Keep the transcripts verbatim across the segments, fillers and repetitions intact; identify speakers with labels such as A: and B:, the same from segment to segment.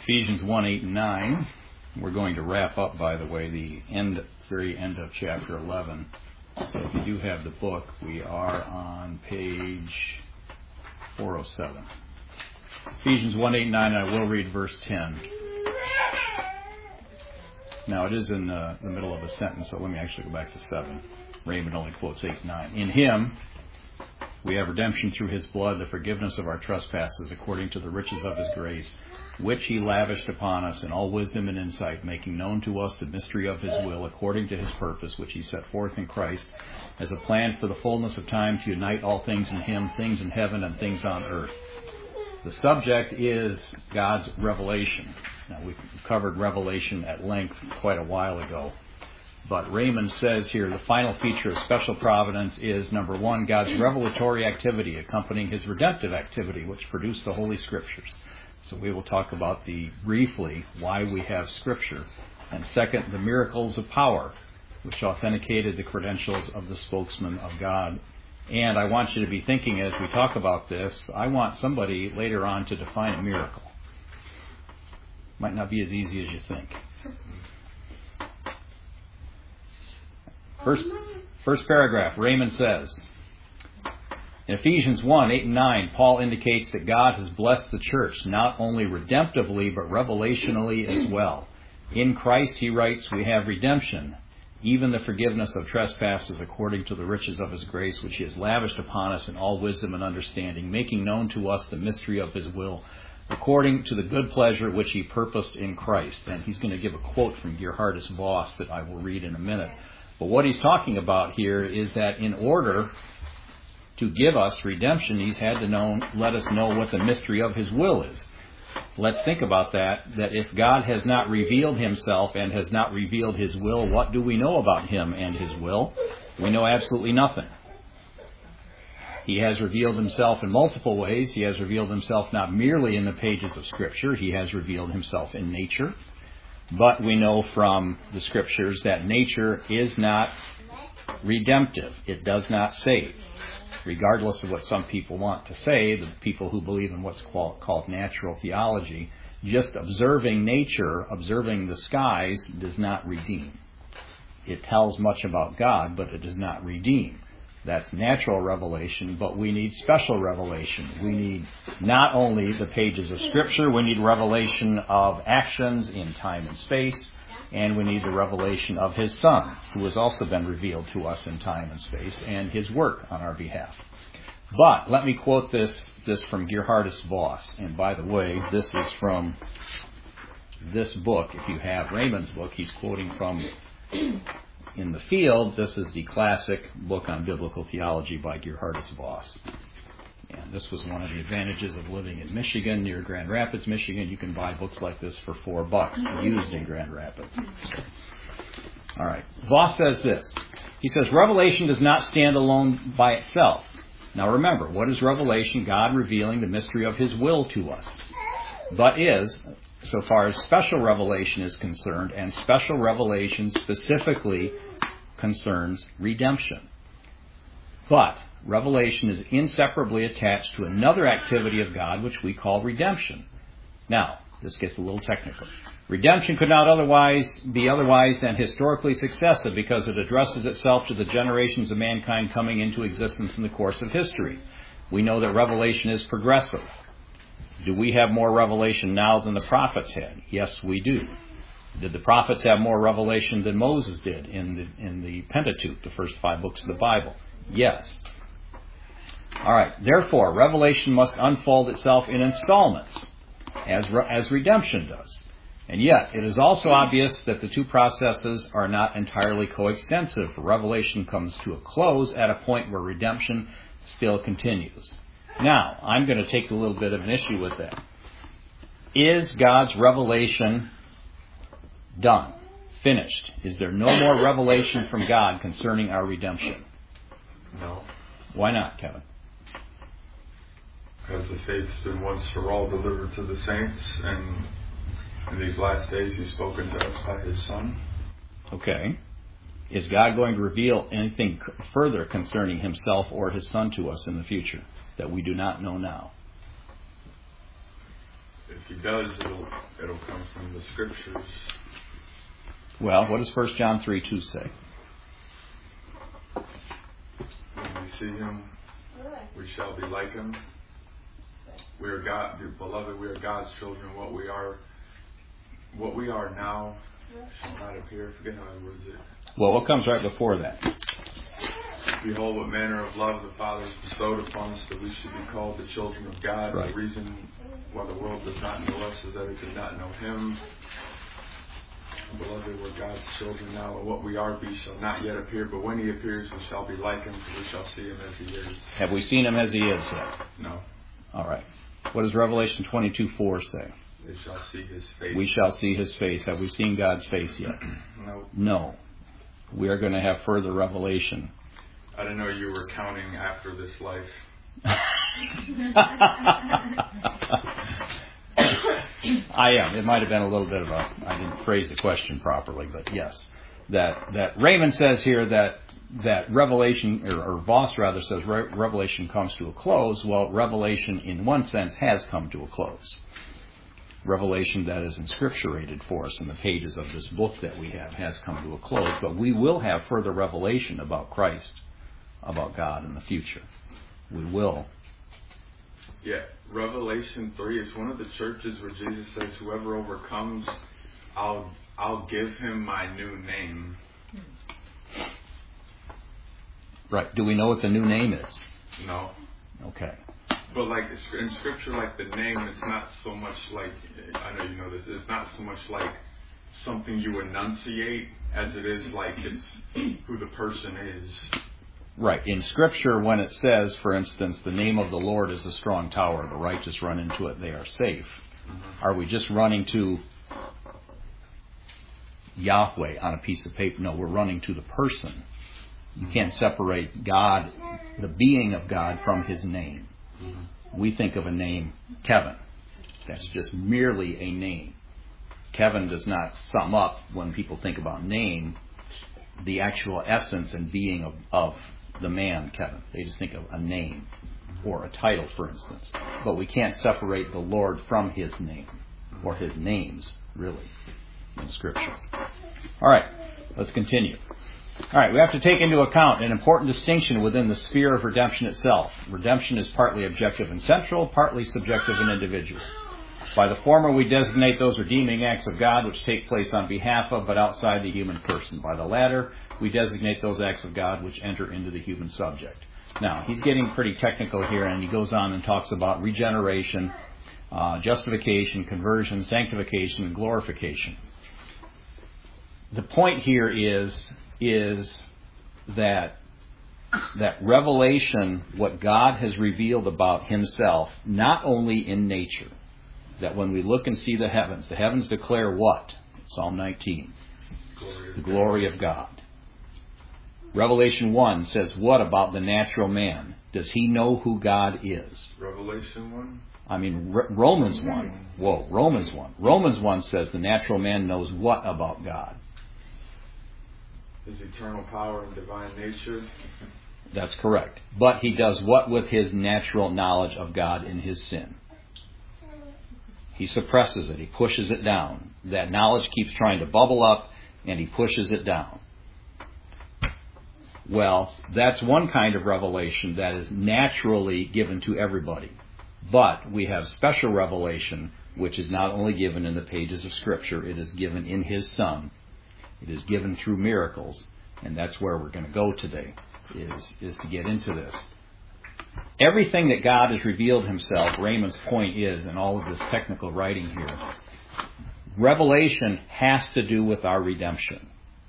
A: Ephesians one, eight, and nine. We're going to wrap up, by the way, the end, very end of chapter eleven. So if you do have the book, we are on page four oh seven. Ephesians one, eight, and nine, and I will read verse ten. Now, it is in the, the middle of a sentence, so let me actually go back to seven. Raymond only quotes eight and nine. In Him, we have redemption through His blood, the forgiveness of our trespasses, according to the riches of His grace, which He lavished upon us in all wisdom and insight, making known to us the mystery of His will, according to His purpose, which He set forth in Christ, as a plan for the fullness of time to unite all things in Him, things in heaven and things on earth. The subject is God's revelation. Now, we covered revelation at length quite a while ago. But Raymond says here the final feature of special providence is, number one, God's revelatory activity accompanying His redemptive activity, which produced the Holy Scriptures. So we will talk about the briefly why we have Scripture. And second, the miracles of power, which authenticated the credentials of the spokesman of God. And I want you to be thinking as we talk about this, I want somebody later on to define a miracle. Might not be as easy as you think. First, first paragraph, Raymond says, in Ephesians one, eight and nine, Paul indicates that God has blessed the church not only redemptively but revelationally as well. In Christ, he writes, we have redemption, even the forgiveness of trespasses according to the riches of His grace, which He has lavished upon us in all wisdom and understanding, making known to us the mystery of His will, according to the good pleasure which He purposed in Christ. And he's going to give a quote from Gerhardus Voss that I will read in a minute. But what he's talking about here is that in order to give us redemption, He's had to know, let us know what the mystery of His will is. Let's think about that, that if God has not revealed Himself and has not revealed His will, what do we know about Him and His will? We know absolutely nothing. He has revealed Himself in multiple ways. He has revealed Himself not merely in the pages of Scripture. He has revealed Himself in nature. But we know from the Scriptures that nature is not redemptive. It does not save. Regardless of what some people want to say, the people who believe in what's called natural theology, just observing nature, observing the skies, does not redeem. It tells much about God, but it does not redeem. That's natural revelation, but we need special revelation. We need not only the pages of Scripture, we need revelation of actions in time and space, and we need the revelation of His Son, who has also been revealed to us in time and space, and His work on our behalf. But let me quote this, this from Gerhardus Voss. And by the way, this is from this book. If you have Raymond's book, he's quoting from In the Field. This is the classic book on biblical theology by Gerhardus Voss. And this was one of the advantages of living in Michigan, near Grand Rapids, Michigan. You can buy books like this for four bucks, used in Grand Rapids. So, all right. Voss says this. He says, Revelation does not stand alone by itself. Now remember, what is revelation? God revealing the mystery of His will to us. But is, so far as special revelation is concerned, and special revelation specifically concerns redemption. But revelation is inseparably attached to another activity of God, which we call redemption. Now, this gets a little technical. Redemption could not otherwise be otherwise than historically successive, because it addresses itself to the generations of mankind coming into existence in the course of history. We know that revelation is progressive. Do we have more revelation now than the prophets had? Yes, we do. Did the prophets have more revelation than Moses did in the, in the Pentateuch, the first five books of the Bible? Yes. All right. Therefore, revelation must unfold itself in installments, as as redemption does. And yet, it is also obvious that the two processes are not entirely coextensive. Revelation comes to a close at a point where redemption still continues. Now, I'm going to take a little bit of an issue with that. Is God's revelation done? Finished? Is there no more revelation from God concerning our redemption?
B: No.
A: Why not, Kevin?
B: Because the faith's been once for all delivered to the saints, and in these last days He's spoken to us by His Son.
A: Okay. Is God going to reveal anything further concerning Himself or His Son to us in the future that we do not know now?
B: If He does, it'll, it'll come from the Scriptures.
A: Well, what does First John three two say?
B: When we see Him, we shall be like Him. We are God, beloved. We are God's children. What we are, what we are now, shall not appear. I forget how it words it.
A: Well, what comes right before that?
B: Behold, what manner of love the Father has bestowed upon us, that we should be called the children of God.
A: Right.
B: The reason why the world does not know us is that it did not know Him. Beloved, we're God's children now, and what we are be shall not yet appear, but when He appears, we shall be like Him, for we shall see Him as He is.
A: Have we seen Him as He is yet?
B: No.
A: All right. What does Revelation twenty-two four say?
B: They shall see His face.
A: We shall see His face. Have we seen God's face yet?
B: No.
A: No. We are going to have further revelation.
B: I didn't know you were counting after this life.
A: I am. It might have been a little bit of a, I didn't phrase the question properly, but yes. That that Raymond says here that that Revelation, or, or Voss rather says Re- Revelation comes to a close. Well, Revelation in one sense has come to a close. Revelation that is inscripturated for us in the pages of this book that we have has come to a close, but we will have further revelation about Christ, about God in the future. We will.
B: Yeah, Revelation three is one of the churches where Jesus says, whoever overcomes, I'll I'll give him my new name.
A: Right. Do we know what the new name is?
B: No.
A: Okay.
B: But like in Scripture, like the name, it's not so much like, I know you know this, it's not so much like something you enunciate as it is like it's who the person is.
A: Right. In Scripture, when it says, for instance, the name of the Lord is a strong tower, the righteous run into it, they are safe. Mm-hmm. Are we just running to Yahweh on a piece of paper? No, we're running to the person. You can't separate God, the being of God, from His name. Mm-hmm. We think of a name, Kevin. That's just merely a name. Kevin does not sum up, when people think about name, the actual essence and being of, of the man, Kevin. They just think of a name or a title, for instance. But we can't separate the Lord from His name, or His names, really, in Scripture. All right, let's continue. All right, we have to take into account an important distinction within the sphere of redemption itself. Redemption is partly objective and central, partly subjective and individual. By the former, we designate those redeeming acts of God which take place on behalf of but outside the human person. By the latter, we designate those acts of God which enter into the human subject. Now, he's getting pretty technical here, and he goes on and talks about regeneration, uh, justification, conversion, sanctification, and glorification. The point here is, is that that revelation, what God has revealed about Himself, not only in nature, that when we look and see the heavens, the heavens declare what? Psalm nineteen. Glory the glory of God. Revelation one says what about the natural man? Does he know who God is?
B: Revelation one?
A: I mean, R- Romans one. Whoa, Romans one. Romans one says the natural man knows what about God?
B: His eternal power and divine nature.
A: That's correct. But he does what with his natural knowledge of God in his sin? He suppresses it. He pushes it down. That knowledge keeps trying to bubble up, and he pushes it down. Well, that's one kind of revelation that is naturally given to everybody. But we have special revelation, which is not only given in the pages of Scripture, it is given in His Son. It is given through miracles, and that's where we're going to go today, is, is to get into this. Everything that God has revealed Himself, Raymond's point is, in all of this technical writing here, revelation has to do with our redemption.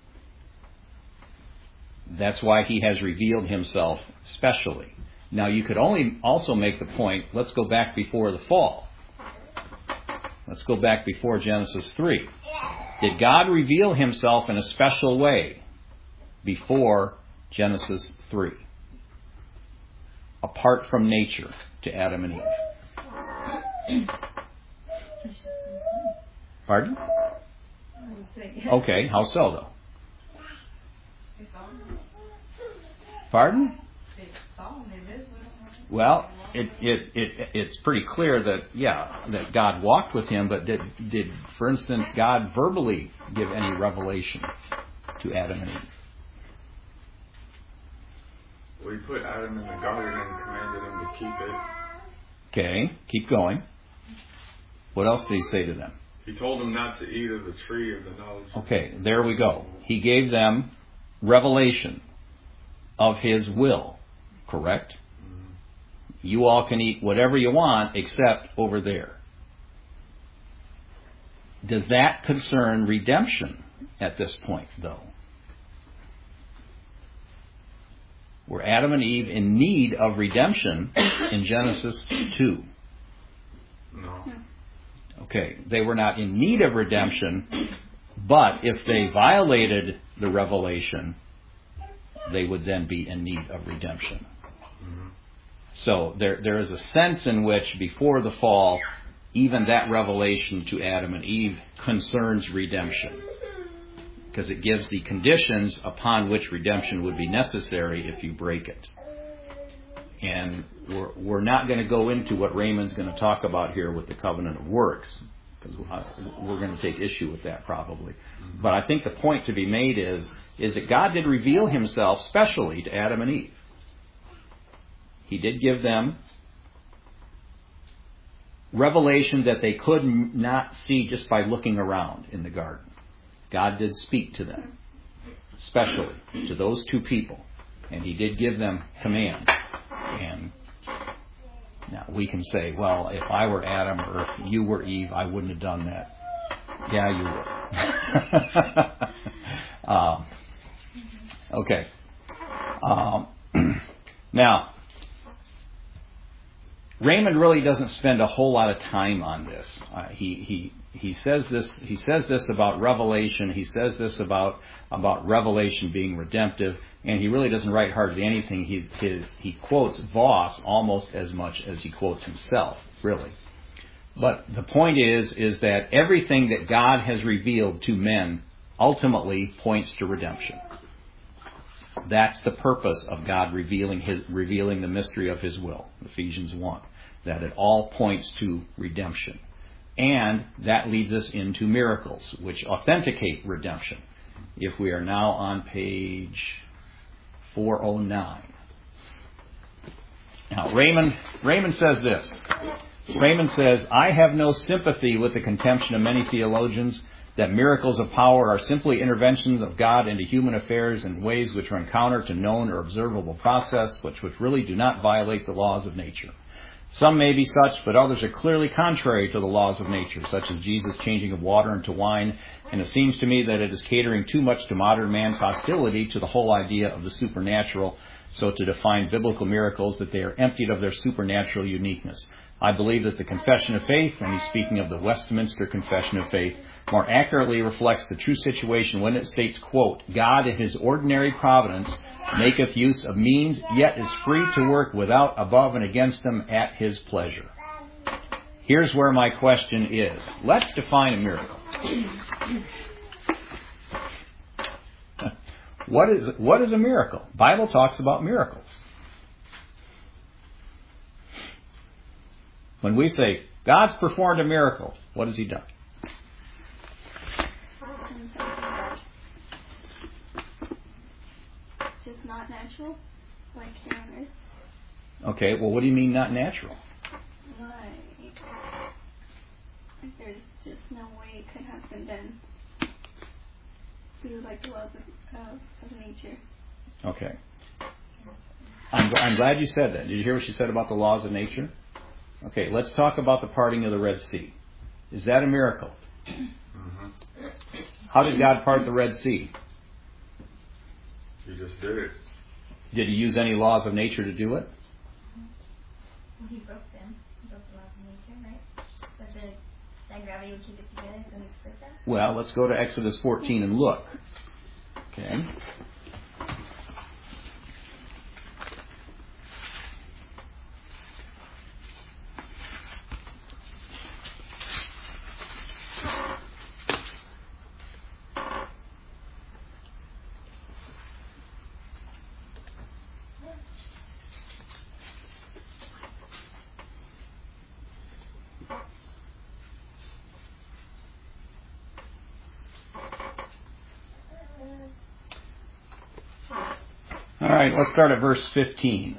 A: That's why He has revealed Himself specially. Now, you could only also make the point, let's go back before the fall. Let's go back before Genesis three. Did God reveal Himself in a special way before Genesis three? Apart from nature to Adam and Eve. Pardon? Okay, how so though? Pardon? Well, it, it, it, it's pretty clear that, yeah, that God walked with him, but did, did, for instance, God verbally give any revelation to Adam and Eve?
B: Well, he put Adam in the garden and commanded him to keep it.
A: Okay, keep going. What else did he say to them?
B: He told them not to eat of the tree of the knowledge.
A: Okay, there we go. He gave them revelation of his will, correct? Mm-hmm. You all can eat whatever you want except over there. Does that concern redemption at this point, though? Were Adam and Eve in need of redemption in Genesis two?
B: No.
A: Okay, they were not in need of redemption, but if they violated the revelation, they would then be in need of redemption. Mm-hmm. So there, there is a sense in which before the fall, even that revelation to Adam and Eve concerns redemption, because it gives the conditions upon which redemption would be necessary if you break it. And we're, we're not going to go into what Raymond's going to talk about here with the covenant of works, because we're going to take issue with that probably. Mm-hmm. But I think the point to be made is, is that God did reveal himself specially to Adam and Eve. He did give them revelation that they could not see just by looking around in the garden. God did speak to them, specially to those two people, and he did give them command. And now we can say, well, if I were Adam or if you were Eve, I wouldn't have done that. Yeah, you would. um, okay. Um, now, Raymond really doesn't spend a whole lot of time on this. Uh, he he he says this he says this about revelation. He says this about about revelation being redemptive, and he really doesn't write hardly anything. He his he quotes Voss almost as much as he quotes himself, really. But the point is is that everything that God has revealed to men ultimately points to redemption. That's the purpose of God revealing his revealing the mystery of his will, Ephesians one, that it all points to redemption. And that leads us into miracles, which authenticate redemption. If we are now on page four oh nine. Now, Raymond, Raymond says this. Raymond says, I have no sympathy with the contention of many theologians that miracles of power are simply interventions of God into human affairs in ways which run counter to known or observable process, which, which really do not violate the laws of nature. Some may be such, but others are clearly contrary to the laws of nature, such as Jesus' changing of water into wine, and it seems to me that it is catering too much to modern man's hostility to the whole idea of the supernatural, so to define biblical miracles that they are emptied of their supernatural uniqueness. I believe that the Confession of Faith, and he's speaking of the Westminster Confession of Faith, more accurately reflects the true situation when it states, quote, God in his ordinary providence maketh use of means, yet is free to work without, above, and against them at his pleasure. Here's where my question is. Let's define a miracle. What is, what is a miracle? The Bible talks about miracles. When we say, God's performed a miracle, what has he done?
C: Just not natural, like here on earth.
A: Okay, well, what do you mean not natural?
C: Like, like there's just no way it could have been done through like the laws of, uh, of nature.
A: Okay. I'm, I'm glad you said that. Did you hear what she said about the laws of nature? Okay, let's talk about the parting of the Red Sea. Is that a miracle?
B: Mm-hmm.
A: How did God part the Red Sea?
B: He just did it.
A: Did he use any laws of nature to do it?
D: Well, he broke them. He broke the laws of nature, right? But the, that gravity would keep it together, so he split them?
A: Well, let's go to Exodus fourteen and look. Okay. right, let's start at verse fifteen.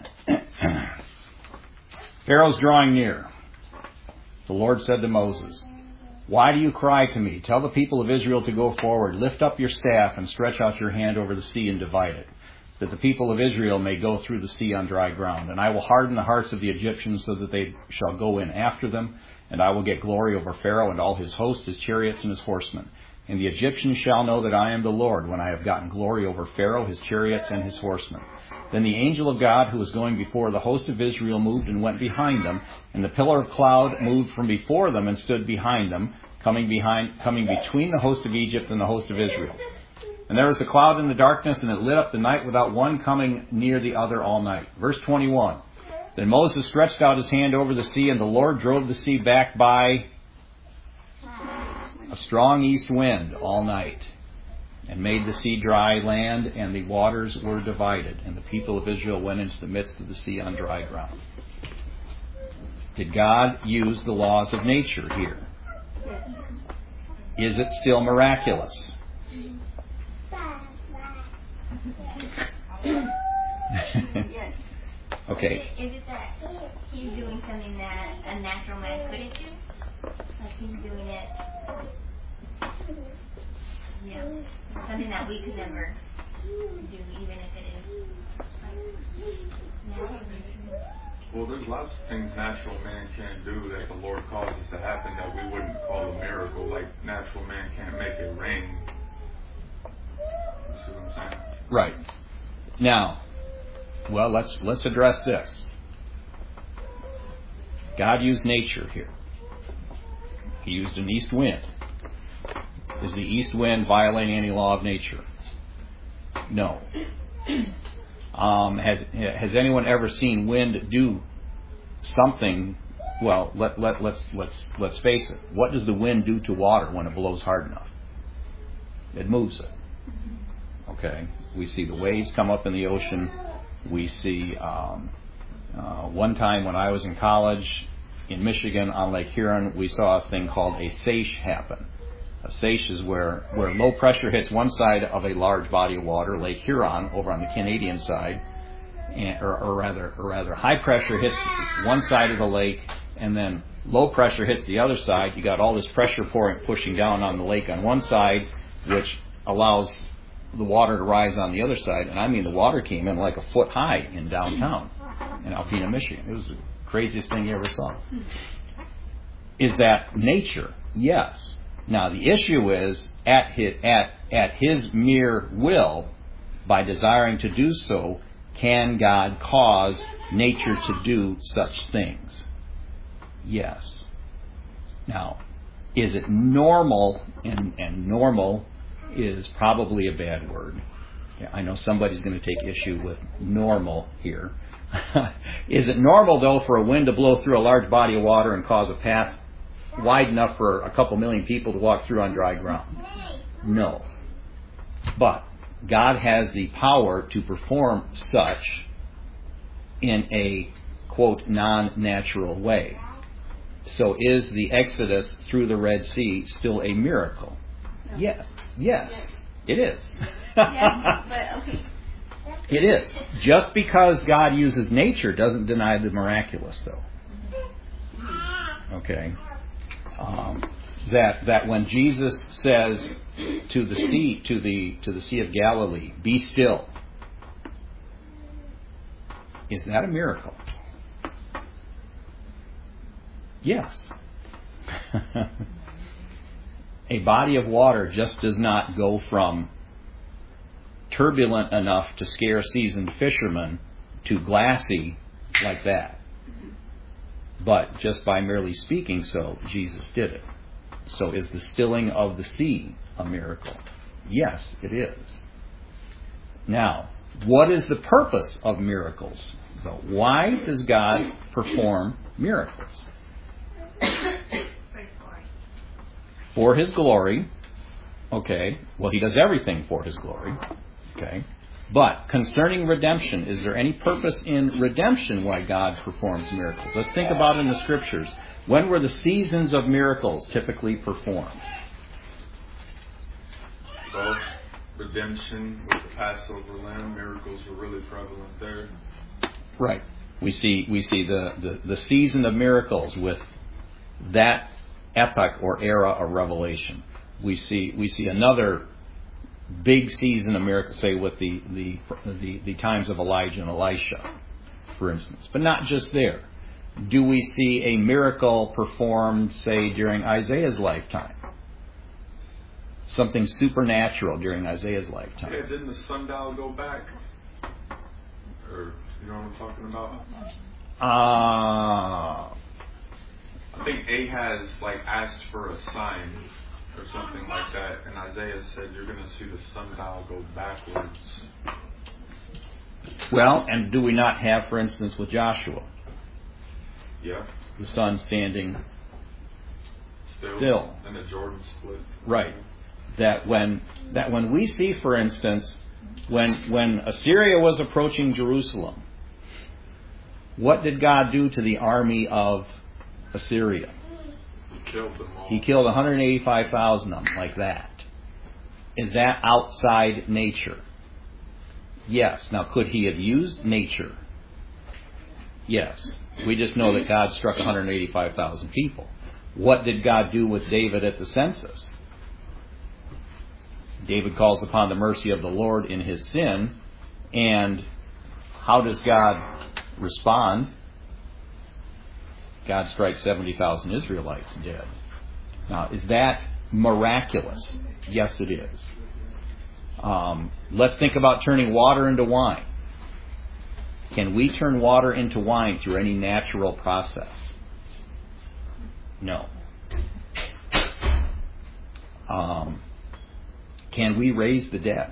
A: Pharaoh's drawing near. The Lord said to Moses, "Why do you cry to me? Tell the people of Israel to go forward. Lift up your staff and stretch out your hand over the sea and divide it, that the people of Israel may go through the sea on dry ground. And I will harden the hearts of the Egyptians so that they shall go in after them. And I will get glory over Pharaoh and all his host, his chariots, and his horsemen. And the Egyptians shall know that I am the Lord when I have gotten glory over Pharaoh, his chariots, and his horsemen." Then the angel of God who was going before the host of Israel moved and went behind them. And the pillar of cloud moved from before them and stood behind them, coming behind, coming between the host of Egypt and the host of Israel. And there was a cloud in the darkness, and it lit up the night without one coming near the other all night. Verse twenty-one. Then Moses stretched out his hand over the sea, and the Lord drove the sea back by a strong east wind all night, and made the sea dry land, and the waters were divided, and the people of Israel went into the midst of the sea on dry ground. Did God use the laws of nature here? Is it still miraculous?
C: Yes.
A: Okay.
D: Is it, is it that he's doing something that a natural man couldn't do? Like he's doing it, you know, something that we could never do, even if it is like natural.
B: Well, there's lots of things natural man can't do that the Lord causes to happen that we wouldn't call a miracle. Like natural man can't make it rain. You see what I'm saying?
A: Right. Now, well, let's let's address this. God used nature here. He used an east wind. Is the east wind violating any law of nature? No. Um, has has anyone ever seen wind do something? Well, let let let's let's let's face it. What does the wind do to water when it blows hard enough? It moves it. Okay. We see the waves come up in the ocean. We see um, uh, one time when I was in college in Michigan on Lake Huron, we saw a thing called a seiche happen. A seiche is where, where low pressure hits one side of a large body of water, Lake Huron, over on the Canadian side, and, or, or rather, or rather, high pressure hits one side of the lake, and then low pressure hits the other side. You got all this pressure pouring, pushing down on the lake on one side, which allows the water to rise on the other side. And I mean, the water came in like a foot high in downtown in Alpena, Michigan. It was the craziest thing you ever saw. Is that nature? Yes. Now, the issue is, at his, at, at his mere will, by desiring to do so, can God cause nature to do such things? Yes. Now, is it normal, and, and normal is probably a bad word. Yeah, I know somebody's going to take issue with normal here. Is it normal, though, for a wind to blow through a large body of water and cause a path wide enough for a couple million people to walk through on dry ground? No. But God has the power to perform such in a, quote, non-natural way. So is the Exodus through the Red Sea still a miracle?
C: No.
A: Yes. Yes, yes, it is.
C: Yeah, but okay.
A: It is. Just because God uses nature doesn't deny the miraculous, though. Okay. Um, that that when Jesus says to the sea to the to the Sea of Galilee, "Be still," is that a miracle? Yes. A body of water just does not go from turbulent enough to scare seasoned fishermen to glassy like that. But just by merely speaking so, Jesus did it. So is the stilling of the sea a miracle? Yes, it is. Now, what is the purpose of miracles? So why does God perform miracles? For His glory. Okay. Well, He does everything for His glory. Okay. But concerning redemption, is there any purpose in redemption why God performs miracles? Let's think about it in the Scriptures. When were the seasons of miracles typically performed?
B: Both. redemption with the Passover lamb, miracles were really prevalent there.
A: Right. We see we see the, the, the season of miracles with that epoch or era of revelation. We see we see another big season of miracles, say with the the, the the times of Elijah and Elisha, for instance. But not just there. Do we see a miracle performed, say, during Isaiah's lifetime? Something supernatural during Isaiah's lifetime.
B: Yeah, didn't the sundial go back? Or, you know what I'm talking about?
A: Ah.
B: Uh, I think Ahaz, like, asked for a sign or something like that, and Isaiah said, you're going to see the sundial go backwards.
A: Well, and do we not have, for instance, with Joshua?
B: Yeah.
A: The sun standing
B: Still.
A: still.
B: And the Jordan split.
A: Right. That when that when we see, for instance, when when Assyria was approaching Jerusalem, what did God do to the army of Assyria?
B: He killed them all.
A: He killed one hundred eighty-five thousand of them like that. Is that outside nature? Yes. Now, could he have used nature? Yes. We just know that God struck one hundred eighty-five thousand people. What did God do with David at the census? David calls upon the mercy of the Lord in his sin. And how does God respond? God strikes seventy thousand Israelites dead. Now, is that miraculous? Yes, it is. Um, let's think about turning water into wine. Can we turn water into wine through any natural process? No. Um, can we raise the dead?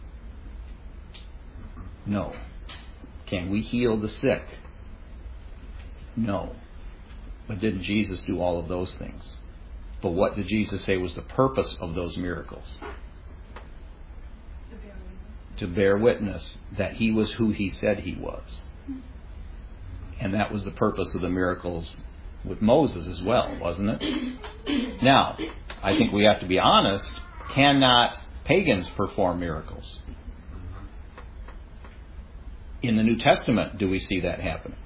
A: No. Can we heal the sick? No. But didn't Jesus do all of those things? But what did Jesus say was the purpose of those miracles? To bear witness that he was who he said he was. And that was the purpose of the miracles with Moses as well, wasn't it? Now, I think we have to be honest. Cannot pagans perform miracles? In the New Testament, do we see that happening?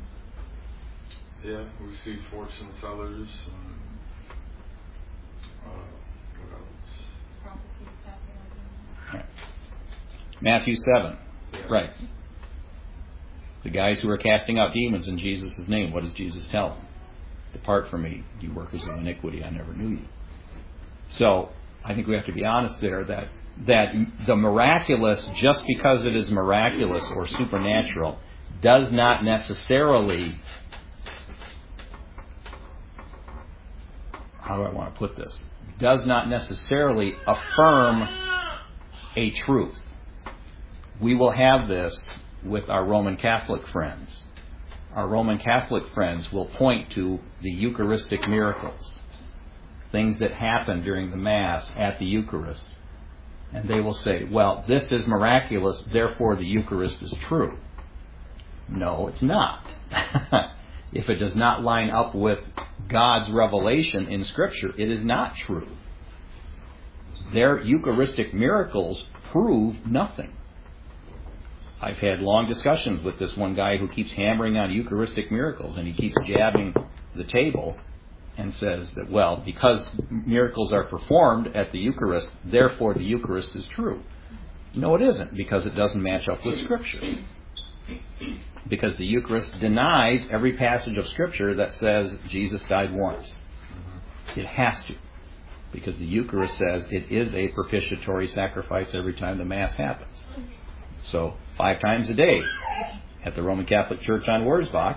B: Yeah, we see fortune tellers. And, uh, what else?
A: Right. Matthew seven.
B: Yeah.
A: Right. The guys who are casting out demons in Jesus' name, what does Jesus tell them? Depart from me, you workers of iniquity, I never knew you. So, I think we have to be honest there that that the miraculous, just because it is miraculous or supernatural, does not necessarily, how do I want to put this? Does not necessarily affirm a truth. We will have this with our Roman Catholic friends. Our Roman Catholic friends will point to the Eucharistic miracles, things that happen during the Mass at the Eucharist. And they will say, well, this is miraculous, therefore the Eucharist is true. No, it's not. If it does not line up with God's revelation in Scripture, it is not true. Their Eucharistic miracles prove nothing. I've had long discussions with this one guy who keeps hammering on Eucharistic miracles, and he keeps jabbing the table and says that, well, because miracles are performed at the Eucharist, therefore the Eucharist is true. No, it isn't, because it doesn't match up with Scripture. Because the Eucharist denies every passage of Scripture that says Jesus died once. It has to. Because the Eucharist says it is a propitiatory sacrifice every time the Mass happens. So, five times a day at the Roman Catholic Church on Wurzbach,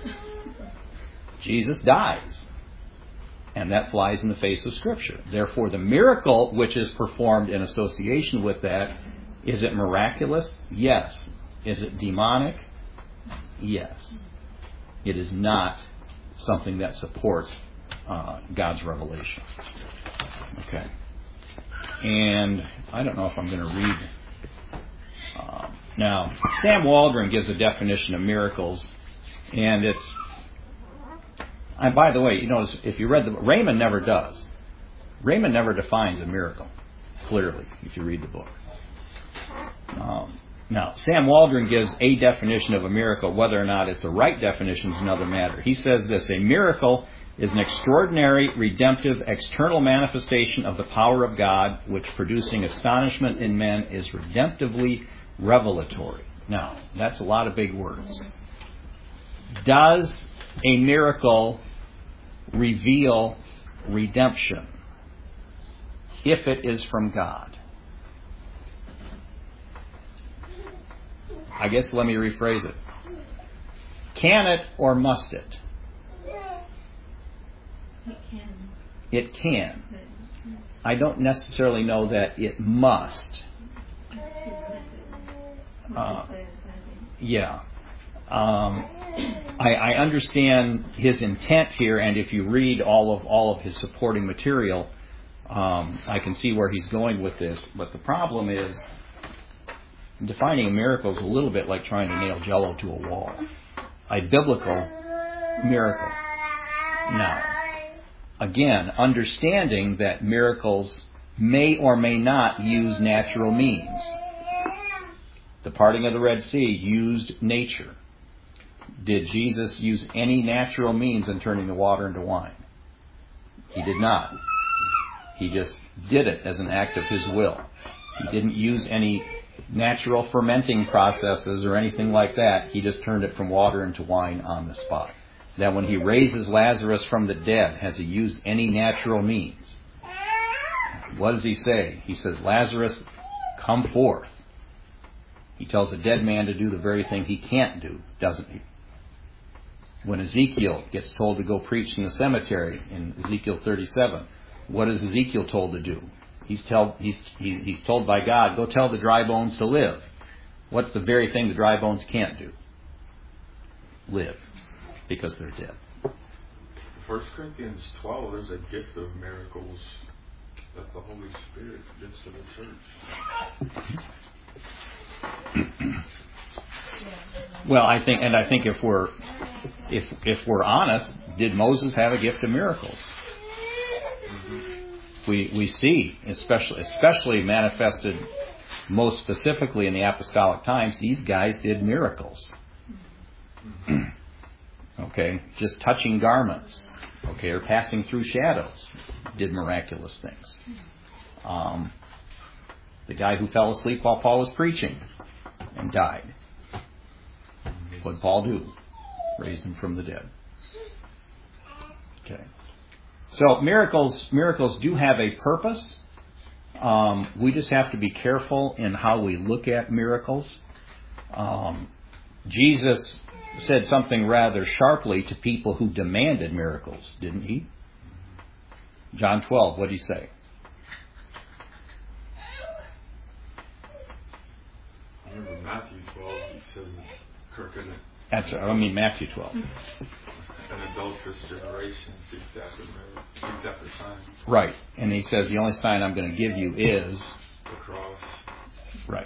A: Jesus dies. And that flies in the face of Scripture. Therefore, the miracle which is performed in association with that, is it miraculous? Yes. Is it demonic? Yes. It is not something that supports uh, God's revelation. Okay. And I don't know if I'm going to read... Uh, now, Sam Waldron gives a definition of miracles, and it's... And by the way, you notice if you read the... Raymond never does. Raymond never defines a miracle. clearly if you read the book. Um, now, Sam Waldron gives a definition of a miracle. Whether or not it's a right definition is another matter. He says this: a miracle is an extraordinary, redemptive, external manifestation of the power of God, which, producing astonishment in men, is redemptively revelatory. Now, that's a lot of big words. Does a miracle reveal redemption if it is from God? I guess let me rephrase it. Can it or must it?
D: It can.
A: It can. I don't necessarily know that it must. Uh, yeah. Um, I, I understand his intent here, and if you read all of all of his supporting material, um, I can see where he's going with this. But the problem is, defining a miracle is a little bit like trying to nail Jell-O to a wall. A biblical miracle. Now, again, understanding that miracles may or may not use natural means. The parting of the Red Sea used nature. Did Jesus use any natural means in turning the water into wine? He did not. He just did it as an act of his will. He didn't use any natural fermenting processes or anything like that. He just turned it from water into wine on the spot. That when he raises Lazarus from the dead, has he used any natural means? What does he say? He says, Lazarus, come forth. He tells a dead man to do the very thing he can't do, doesn't he? When Ezekiel gets told to go preach in the cemetery in Ezekiel thirty-seven, what is Ezekiel told to do? He's, tell, he's, he, he's told by God, go tell the dry bones to live. What's the very thing the dry bones can't do? Live. Because they're dead.
B: First Corinthians twelve, there's a gift of miracles that the Holy Spirit gives to the church.
A: Well, I think, and I think if we're if if we're honest, did Moses have a gift of miracles? Mm-hmm. We we see, especially especially manifested most specifically in the apostolic times, these guys did miracles. Mm-hmm. Okay, just touching garments, okay, or passing through shadows, did miraculous things. Um, the guy who fell asleep while Paul was preaching and died. What did Paul do? Raised him from the dead. Okay. So miracles, miracles do have a purpose. Um, we just have to be careful in how we look at miracles. Um, Jesus said something rather sharply to people who demanded miracles, didn't he? John twelve, what did he say?
B: I remember Matthew twelve, he says, Kirkin,
A: That's right, I mean Matthew twelve.
B: an adulterous generation seeks after miracles, seeks after signs.
A: Right, and he says the only sign I'm going to give you is
B: The cross.
A: right.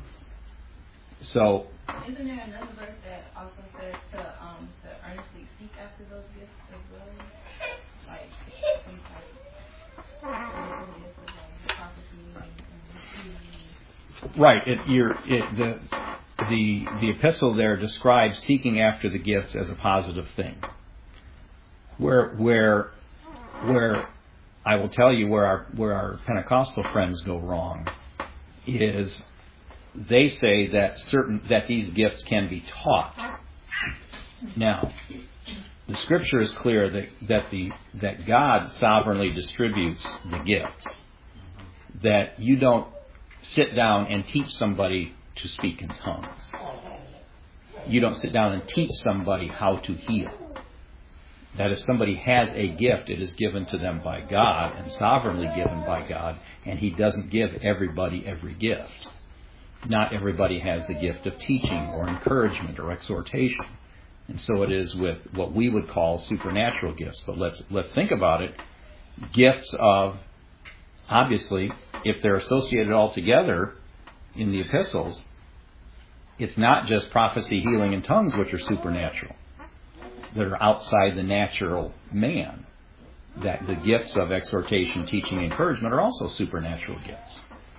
A: So,
E: isn't there another verse that also says to um to earnestly seek after those gifts as well? Like some type of gifts of like prophecy and
A: right, it, you're, it, the the the epistle there describes seeking after the gifts as a positive thing. Where where where I will tell you where our where our Pentecostal friends go wrong is they say that certain that these gifts can be taught. Now, the Scripture is clear that that the that God sovereignly distributes the gifts. That you don't sit down and teach somebody to speak in tongues. You don't sit down and teach somebody how to heal. That if somebody has a gift, it is given to them by God and sovereignly given by God, and He doesn't give everybody every gift. Not everybody has the gift of teaching or encouragement or exhortation. And so it is with what we would call supernatural gifts. But let's let's think about it. Gifts of, obviously, if they're associated all together in the epistles, it's not just prophecy, healing, and tongues which are supernatural, that are outside the natural man. that the gifts of exhortation, teaching, and encouragement are also supernatural gifts.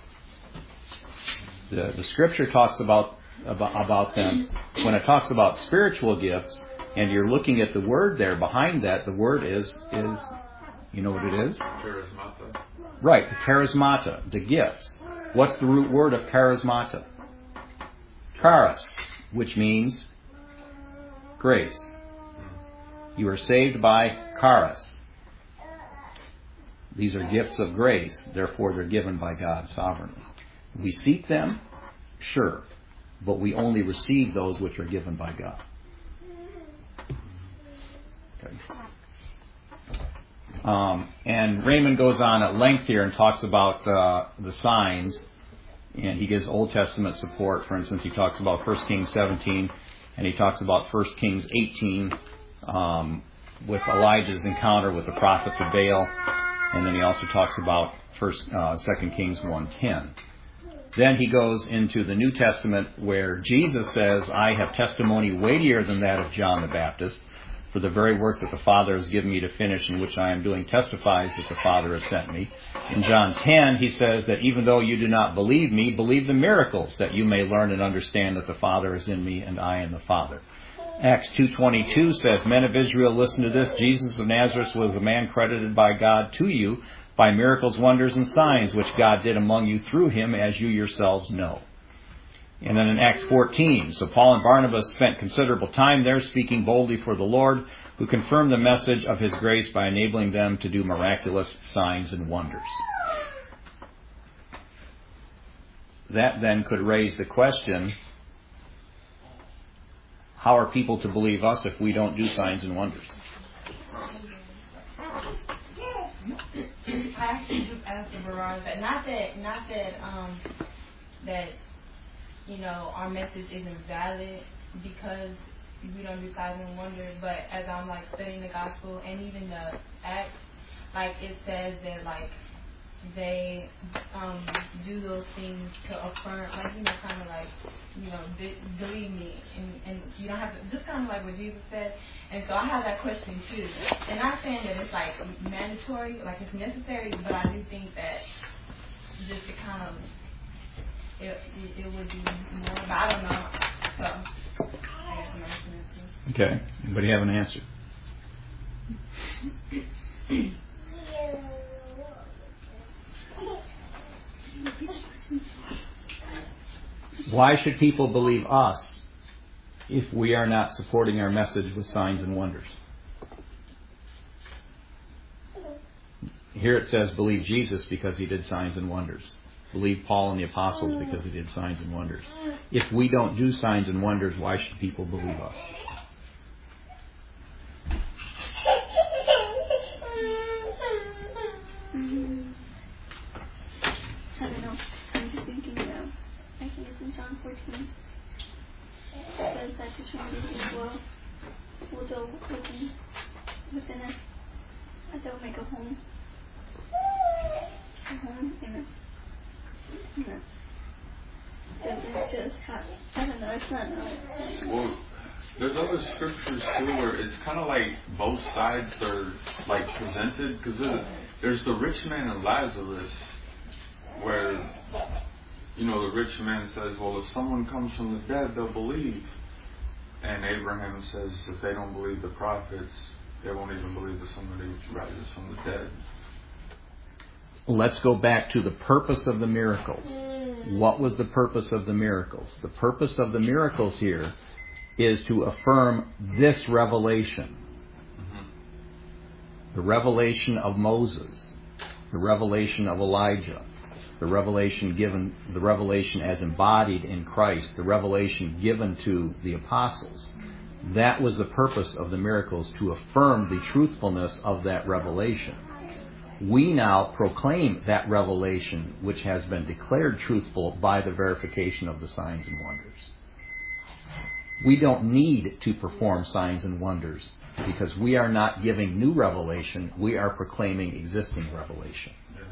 A: The, the Scripture talks about, about about them. When it talks about spiritual gifts, and you're looking at the word there, behind that, the word is, is you know what it is?
B: Charismata.
A: Right, the charismata, the gifts. What's the root word of charismata? Charis, which means grace. You are saved by charis. These are gifts of grace, therefore they're given by God sovereignly. We seek them, sure, but we only receive those which are given by God. Okay. Um, and Raymond goes on at length here and talks about uh, the signs, and he gives Old Testament support. For instance, he talks about First Kings seventeen, and he talks about First Kings eighteen um, with Elijah's encounter with the prophets of Baal, and then he also talks about First, uh, Second Kings one ten. Then he goes into the New Testament where Jesus says, "I have testimony weightier than that of John the Baptist. For the very work that the Father has given me to finish, in which I am doing, testifies that the Father has sent me." In John ten, he says that even though you do not believe me, believe the miracles, that you may learn and understand that the Father is in me and I in the Father. Acts two twenty-two says, "Men of Israel, listen to this. Jesus of Nazareth was a man credited by God to you by miracles, wonders, and signs, which God did among you through him, as you yourselves know." And then in Acts fourteen, so Paul and Barnabas spent considerable time there speaking boldly for the Lord, who confirmed the message of his grace by enabling them to do miraculous signs and wonders. That then could raise the question, how are people to believe us if we don't do signs and wonders?
E: I actually just asked the Baraj that not that not that um that you know our message isn't valid because we don't do signs and wonders, but as I'm like studying the gospel and even the Acts, like it says that like they um do those things to affirm, like you know kind of like you know be, believe me, and and you don't have to, just kind of like what Jesus said. And so I have that question too, and not saying that it's like mandatory, like it's necessary, but I do think that just to kind of it it, it would be more, but I don't know. So I guess I'm asking that too.
A: Okay. Anybody have an answer? Why should people believe us if we are not supporting our message with signs and wonders? Here it says, believe Jesus because he did signs and wonders. Believe Paul and the apostles because they did signs and wonders. If we don't do signs and wonders, why should people believe us?
C: I don't know. I'm just thinking of, I think it's in John fourteen. It says that the Trinity will, will dwell within, within us. That they'll make a home. A home in us. In us. It's just, how, I don't know, it's not, uh,
B: Well, there's other scriptures too where it's kind of like both sides are like presented, because there's, there's the rich man and Lazarus, where, you know, the rich man says, well, if someone comes from the dead, they'll believe. And Abraham says, if they don't believe the prophets, they won't even believe that somebody rises from the dead.
A: Let's go back to the purpose of the miracles. What was the purpose of the miracles? The purpose of the miracles here is to affirm this revelation. The revelation of Moses, the revelation of Elijah, the revelation given, the revelation as embodied in Christ, the revelation given to the apostles. That was the purpose of the miracles, to affirm the truthfulness of that revelation. We now proclaim that revelation which has been declared truthful by the verification of the signs and wonders. We don't need to perform signs and wonders because we are not giving new revelation, we are proclaiming existing revelation.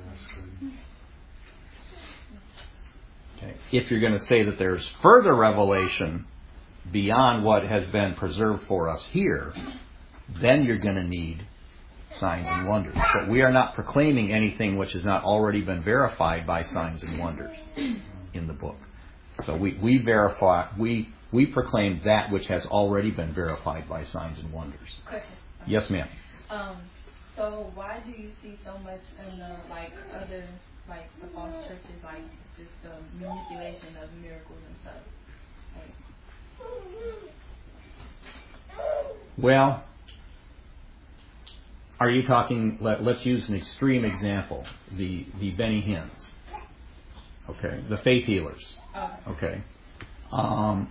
A: Okay. If you're going to say that there's further revelation beyond what has been preserved for us here, then you're going to need signs and wonders. But we are not proclaiming anything which has not already been verified by signs and wonders in the book. So we, we verify, we, we proclaim that which has already been verified by signs and wonders.
E: Question.
A: Yes, ma'am.
E: Um, so why do you see so much in the, like, other, like, the false churches, like, just the manipulation of miracles and stuff? Like,
A: Well, are you talking, let, let's use an extreme example, the, the Benny Hinns, okay, the faith healers, okay. Um,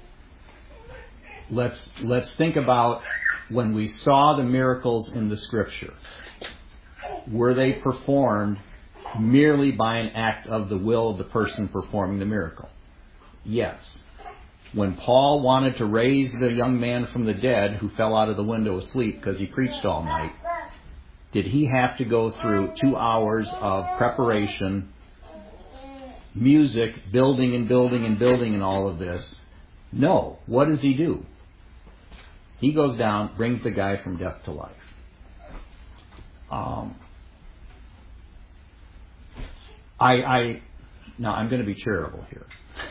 A: let's, let's think about when we saw the miracles in the Scripture. Were they performed merely by an act of the will of the person performing the miracle? Yes. When Paul wanted to raise the young man from the dead who fell out of the window asleep because he preached all night, did he have to go through two hours of preparation, music, building and building and building and all of this? No. What does he do? He goes down, brings the guy from death to life. Um, I, I now I'm going to be charitable here.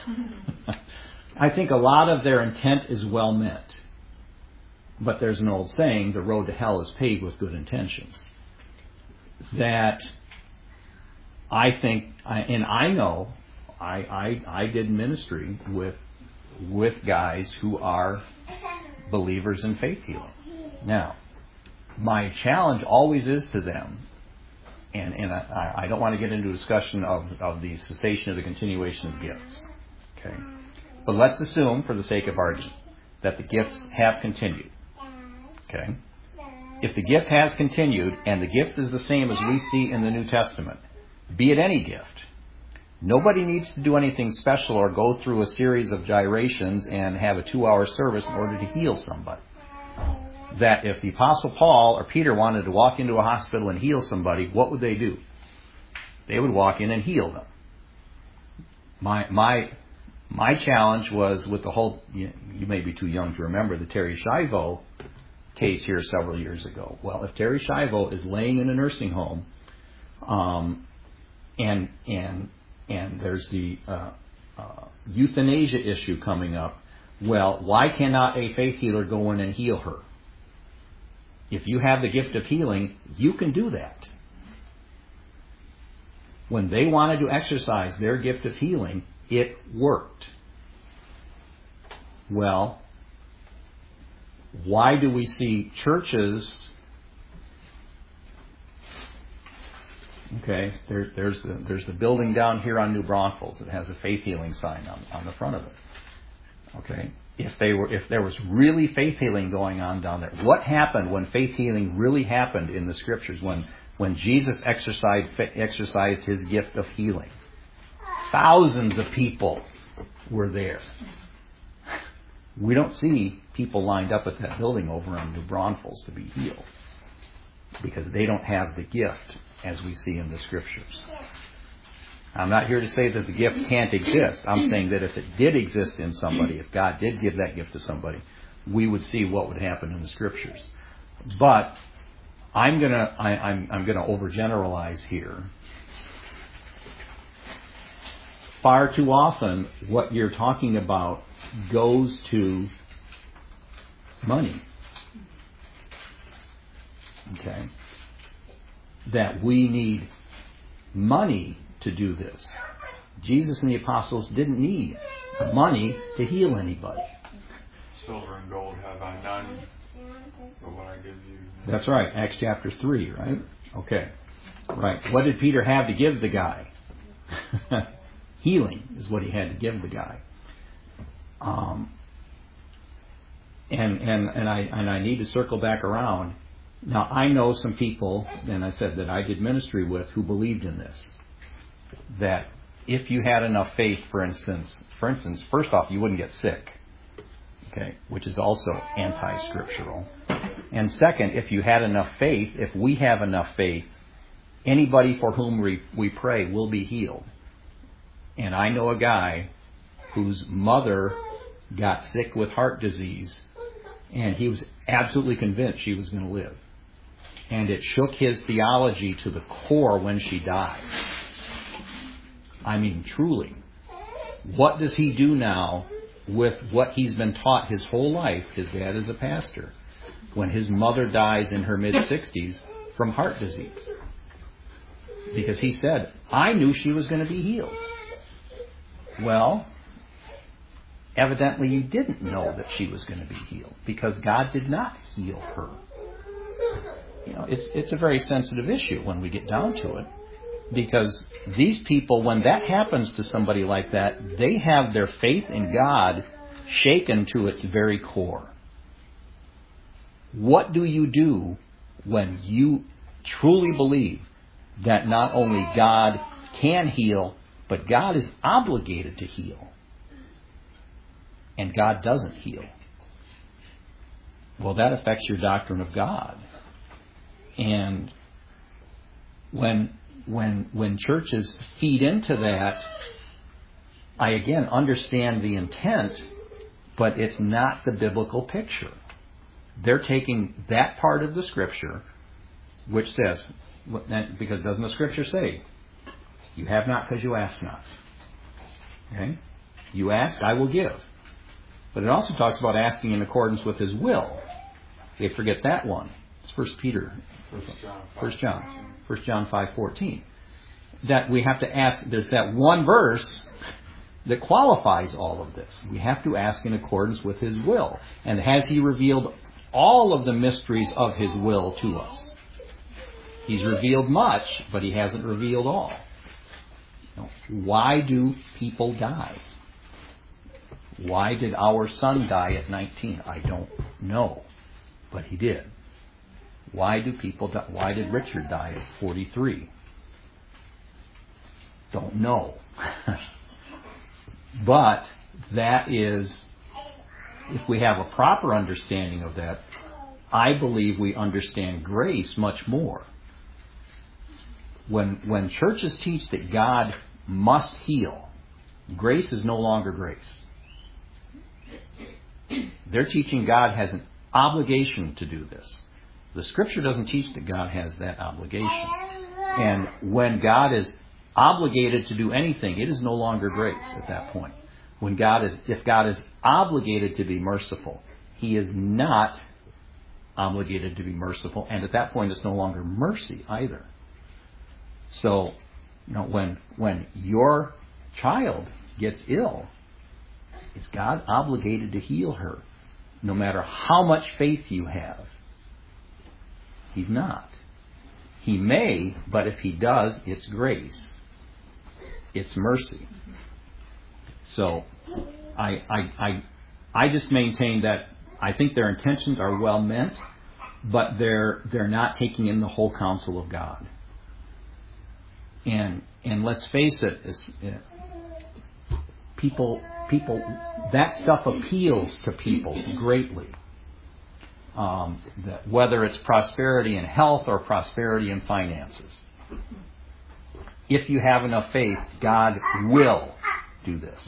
A: I think a lot of their intent is well meant. But there's an old saying, the road to hell is paved with good intentions. That I think, and I know, I, I, I did ministry with with guys who are believers in faith healing. Now, my challenge always is to them, and, and I, I don't want to get into a discussion of, of the cessation or the continuation of gifts. Okay. But let's assume, for the sake of argument, that the gifts have continued. Okay? If the gift has continued, and the gift is the same as we see in the New Testament, be it any gift, nobody needs to do anything special or go through a series of gyrations and have a two-hour service in order to heal somebody. That if the Apostle Paul or Peter wanted to walk into a hospital and heal somebody, what would they do? They would walk in and heal them. My my my challenge was with the whole, you, you may be too young to remember, the Terry Schiavo case here several years ago. Well, if Terry Schiavo is laying in a nursing home, um, and and and there's the uh, uh, euthanasia issue coming up, well, why cannot a faith healer go in and heal her? If you have the gift of healing, you can do that. When they wanted to exercise their gift of healing, it worked. Well, why do we see churches? Okay, there, there's the there's the building down here on New Braunfels that has a faith healing sign on, on the front of it. Okay, if they were if there was really faith healing going on down there, what happened when faith healing really happened in the Scriptures? When when Jesus exercised exercised his gift of healing, thousands of people were there. We don't see people lined up at that building over on New Braunfels to be healed because they don't have the gift as we see in the Scriptures. I'm not here to say that the gift can't exist. I'm saying that if it did exist in somebody, if God did give that gift to somebody, we would see what would happen in the Scriptures. But I'm gonna I, I'm I'm gonna overgeneralize here. Far too often, what you're talking about goes to money. Okay? That we need money to do this. Jesus and the apostles didn't need money to heal anybody.
B: Silver and gold have I none, but what I give you.
A: That's right. Acts chapter three, right? Okay. Right. What did Peter have to give the guy? Healing is what he had to give the guy. Um, and and and I and I need to circle back around. Now I know some people, and I said that I did ministry with, who believed in this. That if you had enough faith, for instance, for instance, first off, you wouldn't get sick. Okay, which is also anti-scriptural. And second, if you had enough faith, if we have enough faith, anybody for whom we, we pray will be healed. And I know a guy whose mother got sick with heart disease, and he was absolutely convinced she was going to live. And it shook his theology to the core when she died. I mean, truly. What does he do now with what he's been taught his whole life? His dad is a pastor. When his mother dies in her mid-sixties from heart disease. Because he said, I knew she was going to be healed. Well, evidently you didn't know that she was going to be healed. Because God did not heal her. You know, it's it's a very sensitive issue when we get down to it. Because these people, when that happens to somebody like that, they have their faith in God shaken to its very core. What do you do when you truly believe that not only God can heal, but God is obligated to heal? And God doesn't heal. Well, that affects your doctrine of God. And when when when churches feed into that, I again understand the intent, but it's not the biblical picture. They're taking that part of the Scripture, which says, because doesn't the Scripture say, you have not because you ask not. Okay? You ask, I will give. But it also talks about asking in accordance with His will. They forget that one. It's First Peter, First John, First John five fourteen. That we have to ask. There's that one verse that qualifies all of this. We have to ask in accordance with His will. And has He revealed all of the mysteries of His will to us? He's revealed much, but He hasn't revealed all. You know, why do people die? Why did our son die at nineteen? I don't know, but he did. Why do people die? Why did Richard die at forty-three? Don't know. But that is, if we have a proper understanding of that, I believe we understand grace much more. When when churches teach that God must heal, grace is no longer grace. They're teaching God has an obligation to do this. The Scripture doesn't teach that God has that obligation. And when God is obligated to do anything, it is no longer grace at that point. When God is, if God is obligated to be merciful, He is not obligated to be merciful, and at that point it's no longer mercy either. So, you know, when when your child gets ill, is God obligated to heal her, no matter how much faith you have? He's not. He may, but if He does, it's grace. It's mercy. So, I I I I just maintain that I think their intentions are well meant, but they're they're not taking in the whole counsel of God. And and let's face it, it's, uh, people people that stuff appeals to people greatly. Um, that whether it's prosperity in health or prosperity in finances. If you have enough faith, God will do this.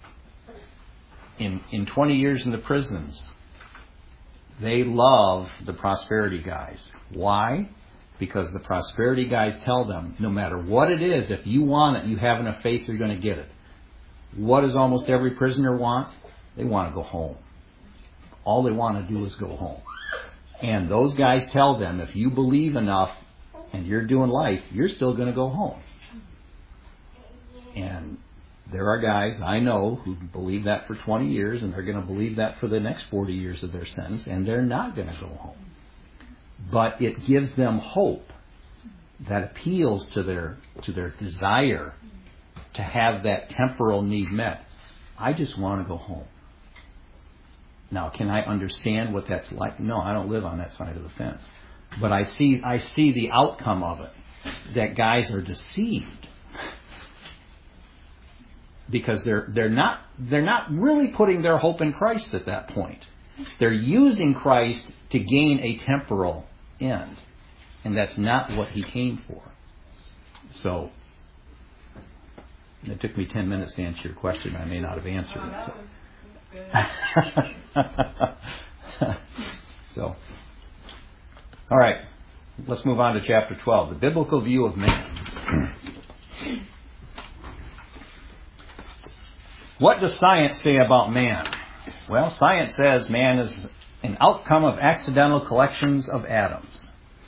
A: In in twenty years in the prisons, they love the prosperity guys. Why? Because the prosperity guys tell them, no matter what it is, if you want it, you have enough faith, you're going to get it. What does almost every prisoner want? They want to go home. All they want to do is go home. And those guys tell them, if you believe enough and you're doing life, you're still going to go home. And there are guys I know who believe that for twenty years, and they're going to believe that for the next forty years of their sentence, and they're not going to go home. But it gives them hope that appeals to their to their desire to have that temporal need met. I just want to go home. Now, can I understand what that's like? No, I don't live on that side of the fence. But I see I see the outcome of it, that guys are deceived. Because they're they're not they're not really putting their hope in Christ at that point. They're using Christ to gain a temporal end. And that's not what He came for. So, it took me ten minutes to answer your question. I may not have answered it. So. So, all right. let's move on to chapter twelve, the biblical view of man. What does science say about man? Well, science says man is an outcome of accidental collections of atoms.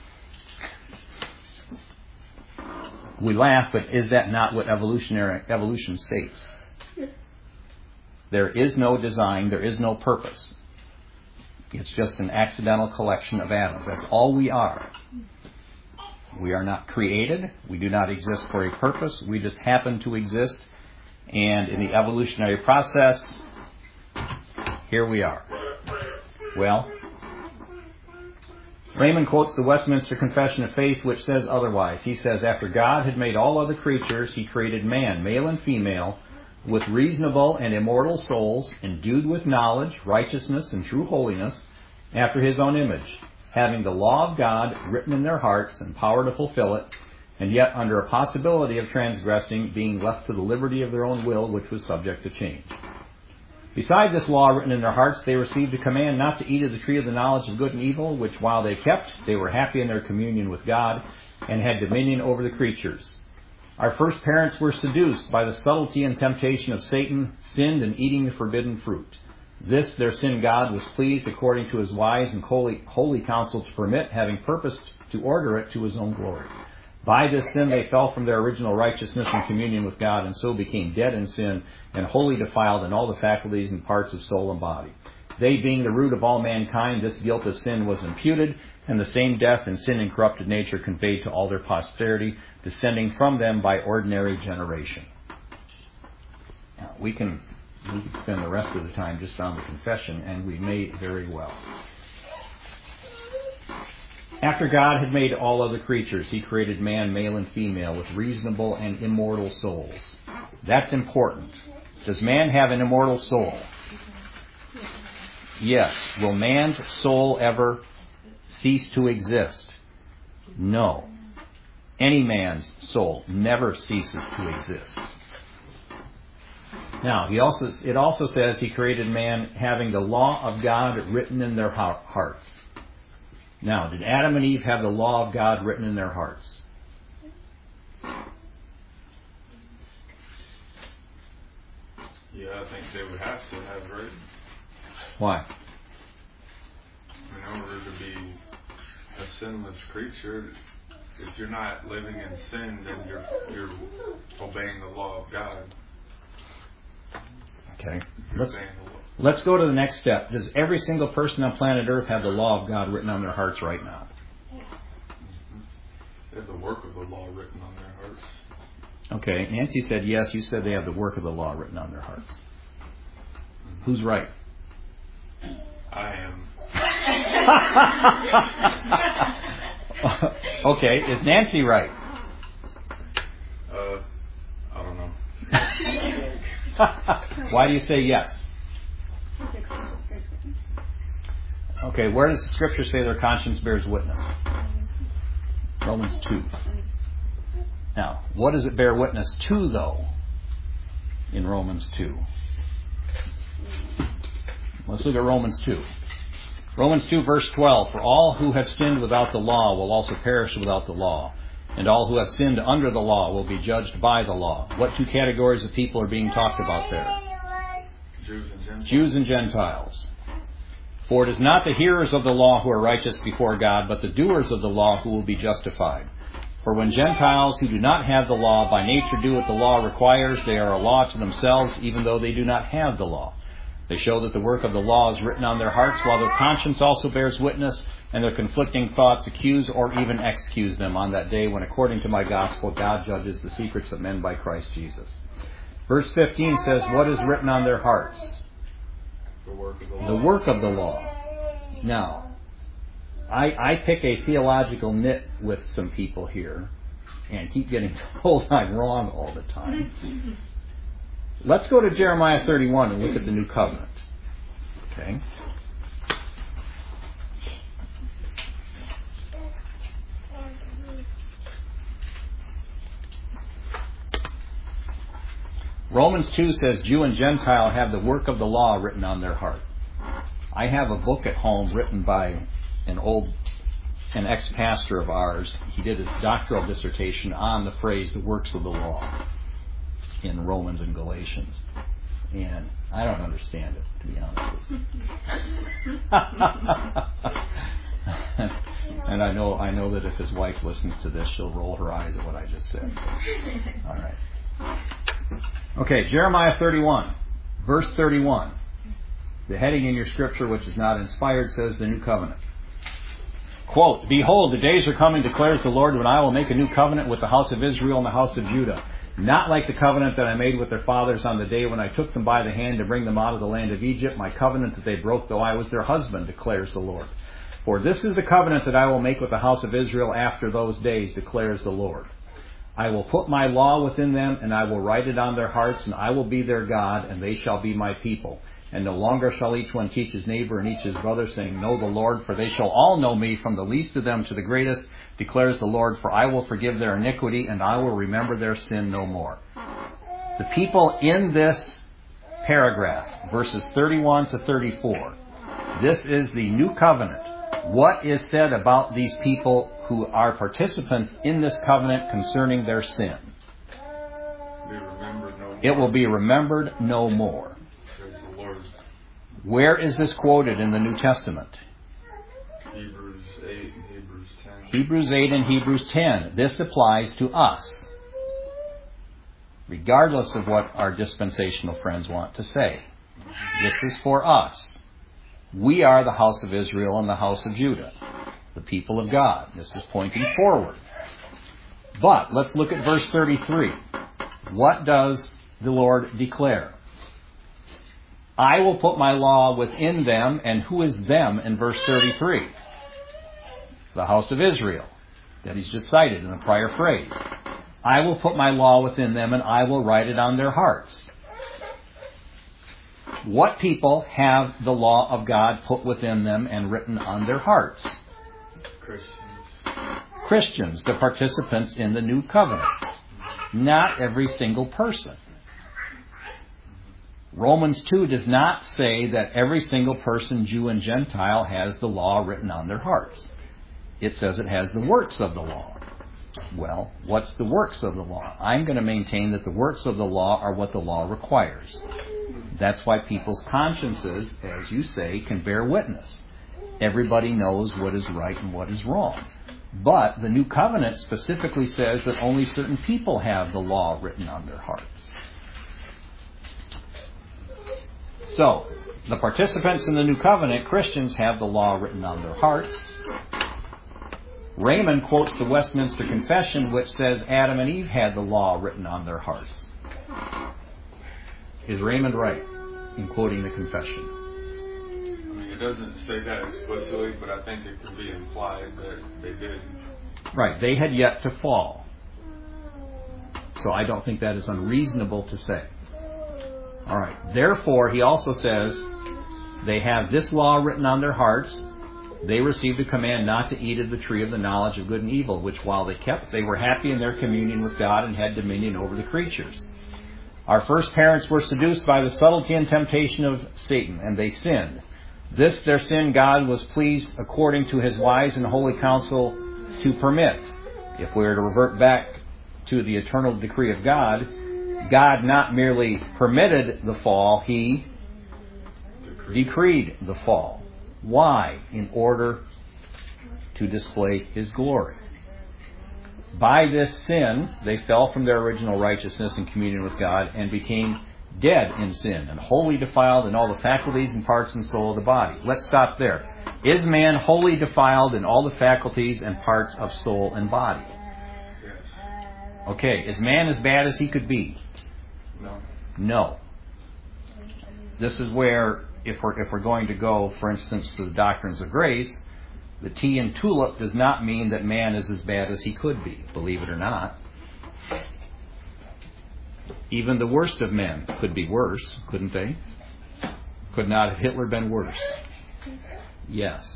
A: We laugh, but is that not what evolutionary evolution states? There is no design, there is no purpose. It's just an accidental collection of atoms. That's all we are. We are not created. We do not exist for a purpose. We just happen to exist. And in the evolutionary process, here we are. Well, Raymond quotes the Westminster Confession of Faith, which says otherwise. He says, after God had made all other creatures, he created man, male and female, with reasonable and immortal souls, endued with knowledge, righteousness, and true holiness, after his own image, having the law of God written in their hearts and power to fulfill it, and yet under a possibility of transgressing, being left to the liberty of their own will, which was subject to change. Beside this law written in their hearts, they received a command not to eat of the tree of the knowledge of good and evil, which while they kept, they were happy in their communion with God, and had dominion over the creatures. Our first parents were seduced by the subtlety and temptation of Satan, sinned in eating the forbidden fruit. This their sin God was pleased, according to his wise and holy, holy counsel, to permit, having purposed to order it to his own glory. By this sin they fell from their original righteousness and communion with God, and so became dead in sin, and wholly defiled in all the faculties and parts of soul and body. They, being the root of all mankind, this guilt of sin was imputed, and the same death and sin and corrupted nature conveyed to all their posterity, descending from them by ordinary generation. Now, we can we could spend the rest of the time just on the confession, and we may very well. After God had made all other creatures, he created man, male and female, with reasonable and immortal souls. That's important. Does man have an immortal soul? Yes. Will man's soul ever cease to exist? No. Any man's soul never ceases to exist. Now, he also it also says he created man having the law of God written in their hearts. Now, did Adam and Eve have the law of God written in their hearts?
B: Yeah, I think they would have to have, right?
A: Why?
B: In order to be a sinless creature, if you're not living in sin, then you're you're obeying the law of God.
A: Okay.
B: You're
A: Let's,
B: obeying the law.
A: let's go to the next step. Does every single person on planet Earth have the law of God written on their hearts right now?
B: They have the work of the law written on their hearts.
A: Okay. Nancy said yes. You said they have the work of the law written on their hearts. Mm-hmm. Who's right?
B: I am.
A: Okay. Is Nancy right?
B: Uh, I don't know.
A: Why do you say yes? Okay, where does the scripture say their conscience bears witness? Romans two. Now, what does it bear witness to, though, in Romans two? Let's look at Romans two. Romans two, verse twelve. For all who have sinned without the law will also perish without the law. And all who have sinned under the law will be judged by the law. What two categories of people are being talked about there?
B: Jews and Gentiles.
A: Jews and Gentiles. For it is not the hearers of the law who are righteous before God, but the doers of the law who will be justified. For when Gentiles who do not have the law by nature do what the law requires, they are a law to themselves, even though they do not have the law. They show that the work of the law is written on their hearts, while their conscience also bears witness, and their conflicting thoughts accuse or even excuse them on that day when, according to my gospel, God judges the secrets of men by Christ Jesus. Verse fifteen says, what is written on their hearts?
B: The work of the law.
A: The work of the law. Now, I, I pick a theological nit with some people here and keep getting told I'm wrong all the time. Let's go to Jeremiah thirty-one and look at the new covenant. Okay. Romans two says Jew and Gentile have the work of the law written on their heart. I have a book at home written by an old an ex-pastor of ours, he did his doctoral dissertation on the phrase, the works of the law, in Romans and Galatians. And I don't understand it, to be honest with you. And I know I know that if his wife listens to this, she'll roll her eyes at what I just said. All right. Okay, Jeremiah thirty-one, verse thirty-one. The heading in your scripture, which is not inspired, says the New Covenant. Quote, "Behold, the days are coming, declares the Lord, when I will make a new covenant with the house of Israel and the house of Judah. Not like the covenant that I made with their fathers on the day when I took them by the hand to bring them out of the land of Egypt, my covenant that they broke, though I was their husband, declares the Lord. For this is the covenant that I will make with the house of Israel after those days, declares the Lord. I will put my law within them, and I will write it on their hearts, and I will be their God, and they shall be my people. And no longer shall each one teach his neighbor and each his brother, saying, Know the Lord, for they shall all know me, from the least of them to the greatest, declares the Lord, for I will forgive their iniquity, and I will remember their sin no more." The people in this paragraph, verses thirty-one to thirty-four, this is the new covenant. What is said about these people who are participants in this covenant concerning their sin?
B: Be remembered no more.
A: It will be remembered no more.
B: Praise the Lord.
A: Where is this quoted in the New Testament?
B: Hebrews eight and Hebrews ten.
A: Hebrews eight and Hebrews ten. This applies to us, regardless of what our dispensational friends want to say. This is for us. We are the house of Israel and the house of Judah, the people of God. This is pointing forward. But let's look at verse thirty-three. What does the Lord declare? I will put my law within them, and who is them in verse thirty-three? The house of Israel, that he's just cited in the prior phrase. I will put my law within them, and I will write it on their hearts. What people have the law of God put within them and written on their hearts?
B: Christians.
A: Christians, the participants in the new covenant. Not every single person. Romans two does not say that every single person, Jew and Gentile, has the law written on their hearts. It says it has the works of the law. Well, what's the works of the law? I'm going to maintain that the works of the law are what the law requires. That's why people's consciences, as you say, can bear witness. Everybody knows what is right and what is wrong. But the New Covenant specifically says that only certain people have the law written on their hearts. So, the participants in the New Covenant, Christians, have the law written on their hearts. Raymond quotes the Westminster Confession, which says Adam and Eve had the law written on their hearts. Is Raymond right in quoting the confession?
B: I mean, it doesn't say that explicitly, but I think it could be implied that they did.
A: Right, they had yet to fall. So I don't think that is unreasonable to say. All right, therefore, he also says they have this law written on their hearts. They received a command not to eat of the tree of the knowledge of good and evil, which while they kept, they were happy in their communion with God and had dominion over the creatures. Our first parents were seduced by the subtlety and temptation of Satan, and they sinned. This their sin God was pleased, according to his wise and holy counsel, to permit. If we were to revert back to the eternal decree of God, God not merely permitted the fall, he
B: Decreed.
A: decreed the fall. Why? In order to display his glory. By this sin, they fell from their original righteousness and communion with God and became dead in sin and wholly defiled in all the faculties and parts and soul of the body. Let's stop there. Is man wholly defiled in all the faculties and parts of soul and body?
B: Yes.
A: Okay, is man as bad as he could be?
B: No.
A: No. This is where, if we're, if we're going to go, for instance, to the doctrines of grace, the T in tulip does not mean that man is as bad as he could be, believe it or not. Even the worst of men could be worse, couldn't they? Could not have Hitler been worse? Yes.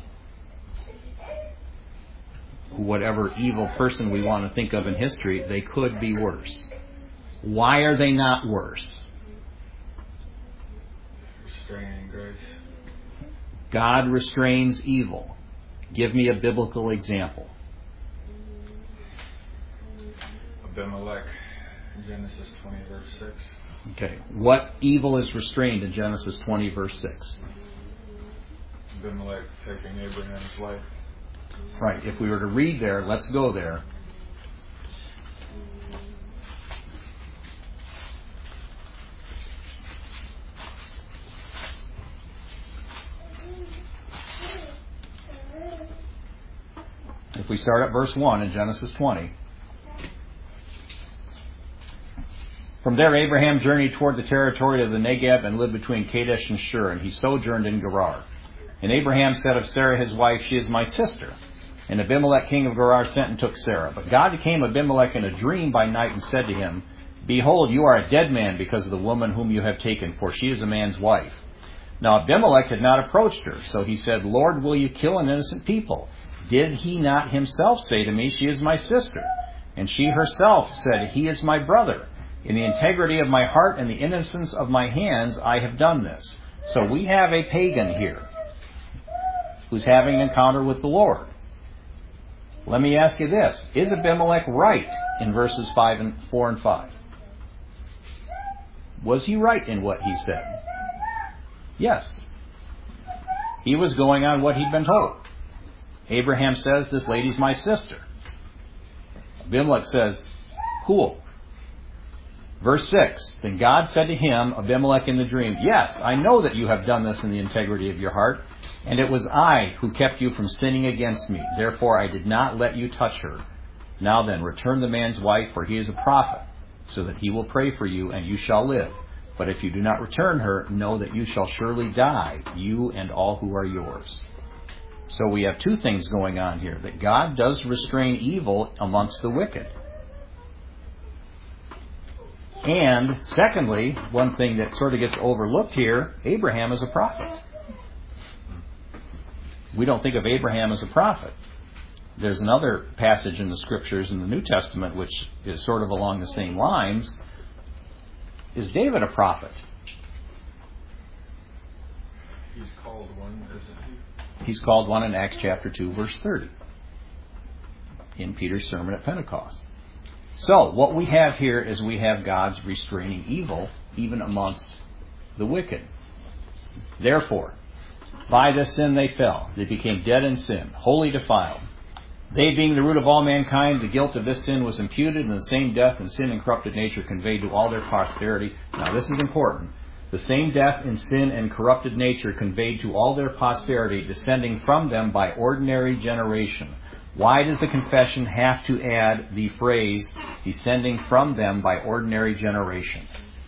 A: Whatever evil person we want to think of in history, they could be worse. Why are they not worse?
B: Restraining grace.
A: God restrains evil. Give me a biblical example.
B: Abimelech, Genesis twenty, verse six.
A: Okay. What evil is restrained in Genesis twenty, verse six?
B: Abimelech taking Abraham's wife.
A: Right. If we were to read there, let's go there. If we start at verse one in Genesis twenty. From there Abraham journeyed toward the territory of the Negeb and lived between Kadesh and Shur, and he sojourned in Gerar. And Abraham said of Sarah his wife, She is my sister. And Abimelech king of Gerar sent and took Sarah. But God came Abimelech in a dream by night and said to him, Behold, you are a dead man because of the woman whom you have taken, for she is a man's wife. Now Abimelech had not approached her, so he said, Lord, will you kill an innocent people? Did he not himself say to me, She is my sister? And she herself said, He is my brother. In the integrity of my heart and the innocence of my hands, I have done this. So we have a pagan here who's having an encounter with the Lord. Let me ask you this. Is Abimelech right in verses five and four and five? Was he right in what he said? Yes. He was going on what he'd been told. Abraham says, This lady's my sister. Abimelech says, Cool. Verse six, Then God said to him, Abimelech in the dream, Yes, I know that you have done this in the integrity of your heart, and it was I who kept you from sinning against me. Therefore I did not let you touch her. Now then, return the man's wife, for he is a prophet, so that he will pray for you, and you shall live. But if you do not return her, know that you shall surely die, you and all who are yours. So we have two things going on here, that God does restrain evil amongst the wicked. And secondly, one thing that sort of gets overlooked here, Abraham is a prophet. We don't think of Abraham as a prophet. There's another passage in the Scriptures in the New Testament which is sort of along the same lines. Is David a prophet?
B: He's called one, isn't he?
A: He's called one in Acts chapter two, verse thirty, in Peter's sermon at Pentecost. So, what we have here is we have God's restraining evil even amongst the wicked. Therefore, by this sin they fell. They became dead in sin, wholly defiled. They being the root of all mankind, the guilt of this sin was imputed, and the same death and sin and corrupted nature conveyed to all their posterity. Now, this is important. The same death and sin and corrupted nature conveyed to all their posterity, descending from them by ordinary generation. Why does the confession have to add the phrase, descending from them by ordinary generation?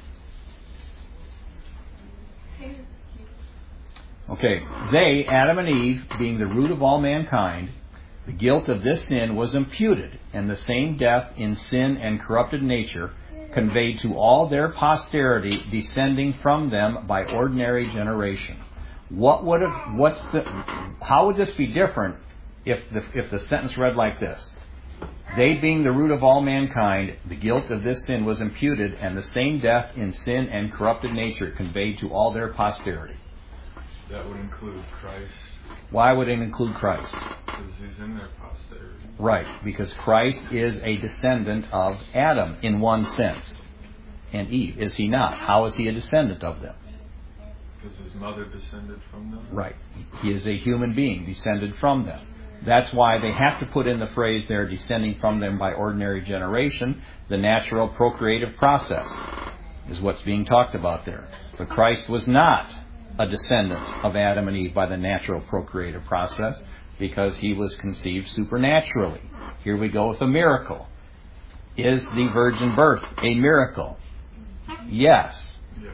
A: Okay, they, Adam and Eve, being the root of all mankind, the guilt of this sin was imputed, and the same death in sin and corrupted nature conveyed to all their posterity, descending from them by ordinary generation. What would have, what's the, how would this be different if the, if the sentence read like this? They being the root of all mankind, the guilt of this sin was imputed, and the same death in sin and corrupted nature conveyed to all their posterity.
B: That would include Christ.
A: Why would it include Christ?
B: Because he's in their posterity.
A: Right, because Christ is a descendant of Adam in one sense, and Eve. Is he not? How is he a descendant of them?
B: Because his mother descended from them.
A: Right. He is a human being, descended from them. That's why they have to put in the phrase they're descending from them by ordinary generation. The natural procreative process is what's being talked about there. But Christ was not a descendant of Adam and Eve by the natural procreative process, because he was conceived supernaturally. Here we go with a miracle. Is the virgin birth a miracle? Yes.
B: Yeah.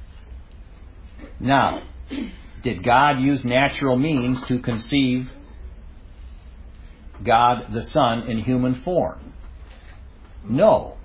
A: Now, did God use natural means to conceive God the Son in human form? No.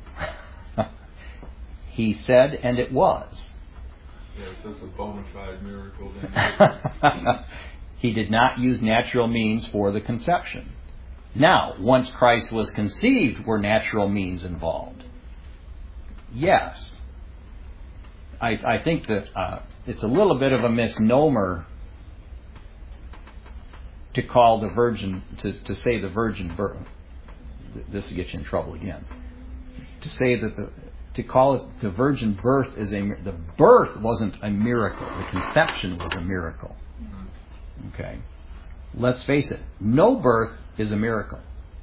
A: He said, and it was.
B: Yes, that's a bona fide miracle then.
A: He did not use natural means for the conception. Now, once Christ was conceived, were natural means involved? Yes. I, I think that uh, it's a little bit of a misnomer to call the virgin, to, to say the virgin birth, this will get you in trouble again. To say that the, to call it the virgin birth is a, the birth wasn't a miracle. The conception was a miracle. Okay. Let's face it, no birth is a miracle.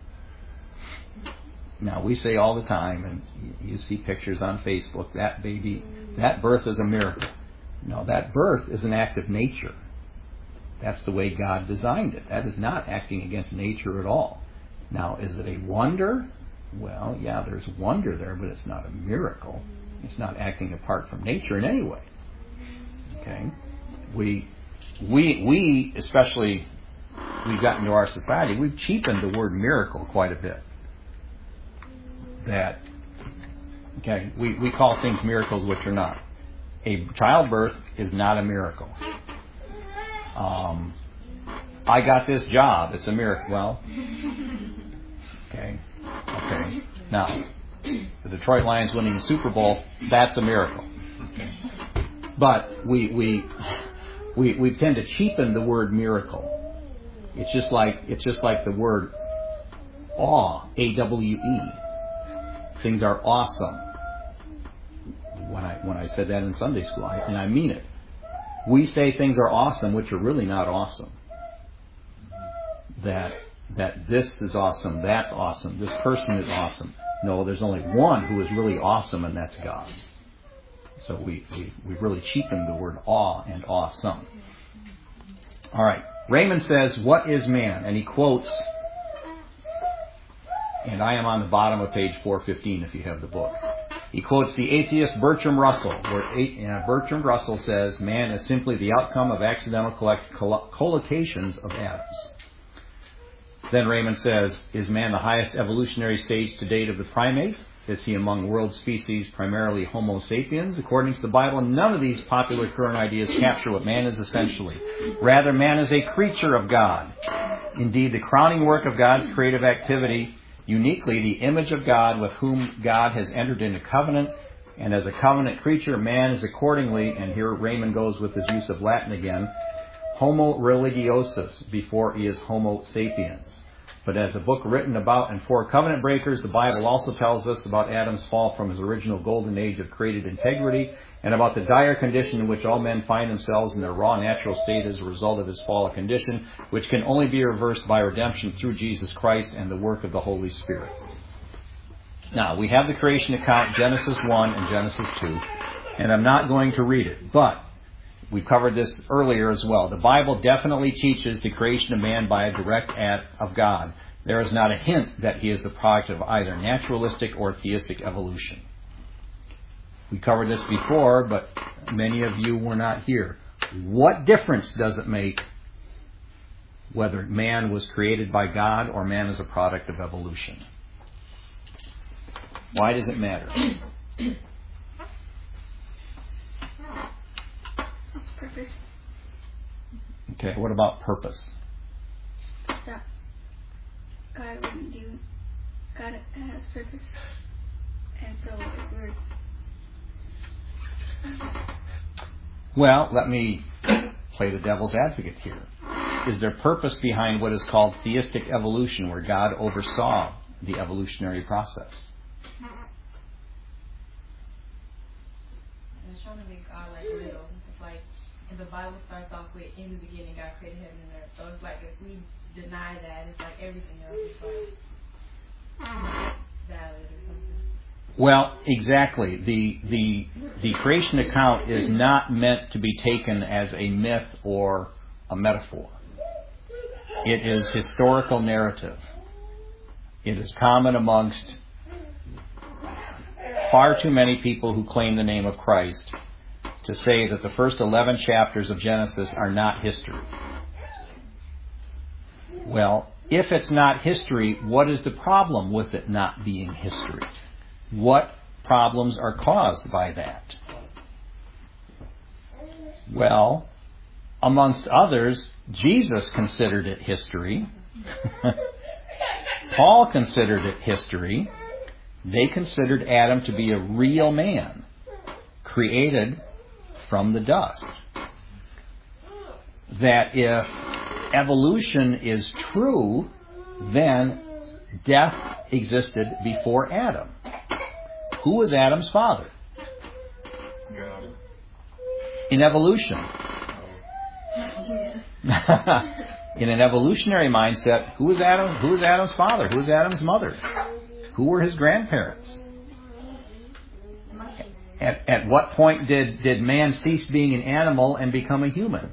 A: Now, we say all the time, and you see pictures on Facebook, that baby, that birth is a miracle. No, that birth is an act of nature. That's the way God designed it. That is not acting against nature at all. Now, is it a wonder? Well, yeah, there's wonder there, but it's not a miracle. It's not acting apart from nature in any way. Okay? We, we, we, especially, we've gotten to our society, we've cheapened the word miracle quite a bit. That, okay, we, we call things miracles which are not. A childbirth is not a miracle. Um, I got this job, it's a miracle. Well, okay, okay. Now, the Detroit Lions winning the Super Bowl, that's a miracle. Okay. But we, we, we, we tend to cheapen the word miracle. It's just like, it's just like the word awe, A W E. Things are awesome. When I when I said that in Sunday school, I, and I mean it. We say things are awesome, which are really not awesome. That that this is awesome, that's awesome, this person is awesome. No, there's only one who is really awesome, and that's God. So we we we really cheapened the word awe and awesome. All right. Raymond says, "What is man?" And he quotes. And I am on the bottom of page four fifteen if you have the book. He quotes the atheist Bertrand Russell, where Bertrand Russell says, man is simply the outcome of accidental collect- collocations of atoms. Then Raymond says, is man the highest evolutionary stage to date of the primate? Is he among world species primarily Homo sapiens? According to the Bible, none of these popular current ideas capture what man is essentially. Rather, man is a creature of God. Indeed, the crowning work of God's creative activity, uniquely the image of God with whom God has entered into covenant, and as a covenant creature, man is accordingly, and here Raymond goes with his use of Latin again, homo religiosus before he is homo sapiens. But as a book written about and for covenant breakers, the Bible also tells us about Adam's fall from his original golden age of created integrity, and about the dire condition in which all men find themselves in their raw natural state as a result of his fallen condition, which can only be reversed by redemption through Jesus Christ and the work of the Holy Spirit. Now, we have the creation account, Genesis one and Genesis two, and I'm not going to read it, but we covered this earlier as well. The Bible definitely teaches the creation of man by a direct act of God. There is not a hint that he is the product of either naturalistic or theistic evolution. We covered this before, but many of you were not here. What difference does it make whether man was created by God or man is a product of evolution? Why does it matter?
C: Purpose.
A: Okay, what about purpose?
C: That God wouldn't do. God has purpose. And so if we're...
A: Well, let me play the devil's advocate here. Is there purpose behind what is called theistic evolution, where God oversaw the evolutionary process?
E: It's trying to make God like real. It's like, and the Bible starts off with, in the beginning God created heaven and earth. So it's like, if we deny that, it's like everything else is like valid or something.
A: Well, exactly. The the the creation account is not meant to be taken as a myth or a metaphor. It is historical narrative. It is common amongst far too many people who claim the name of Christ to say that the first eleven chapters of Genesis are not history. Well, if it's not history, what is the problem with it not being history? What problems are caused by that? Well, amongst others, Jesus considered it history. Paul considered it history. They considered Adam to be a real man, created from the dust. That if evolution is true, then death existed before Adam. Who was Adam's father?
B: God.
A: In evolution. In an evolutionary mindset, who was Adam? Who was Adam's father? Who was Adam's mother? Who were his grandparents? At, at what point did, did man cease being an animal and become a human?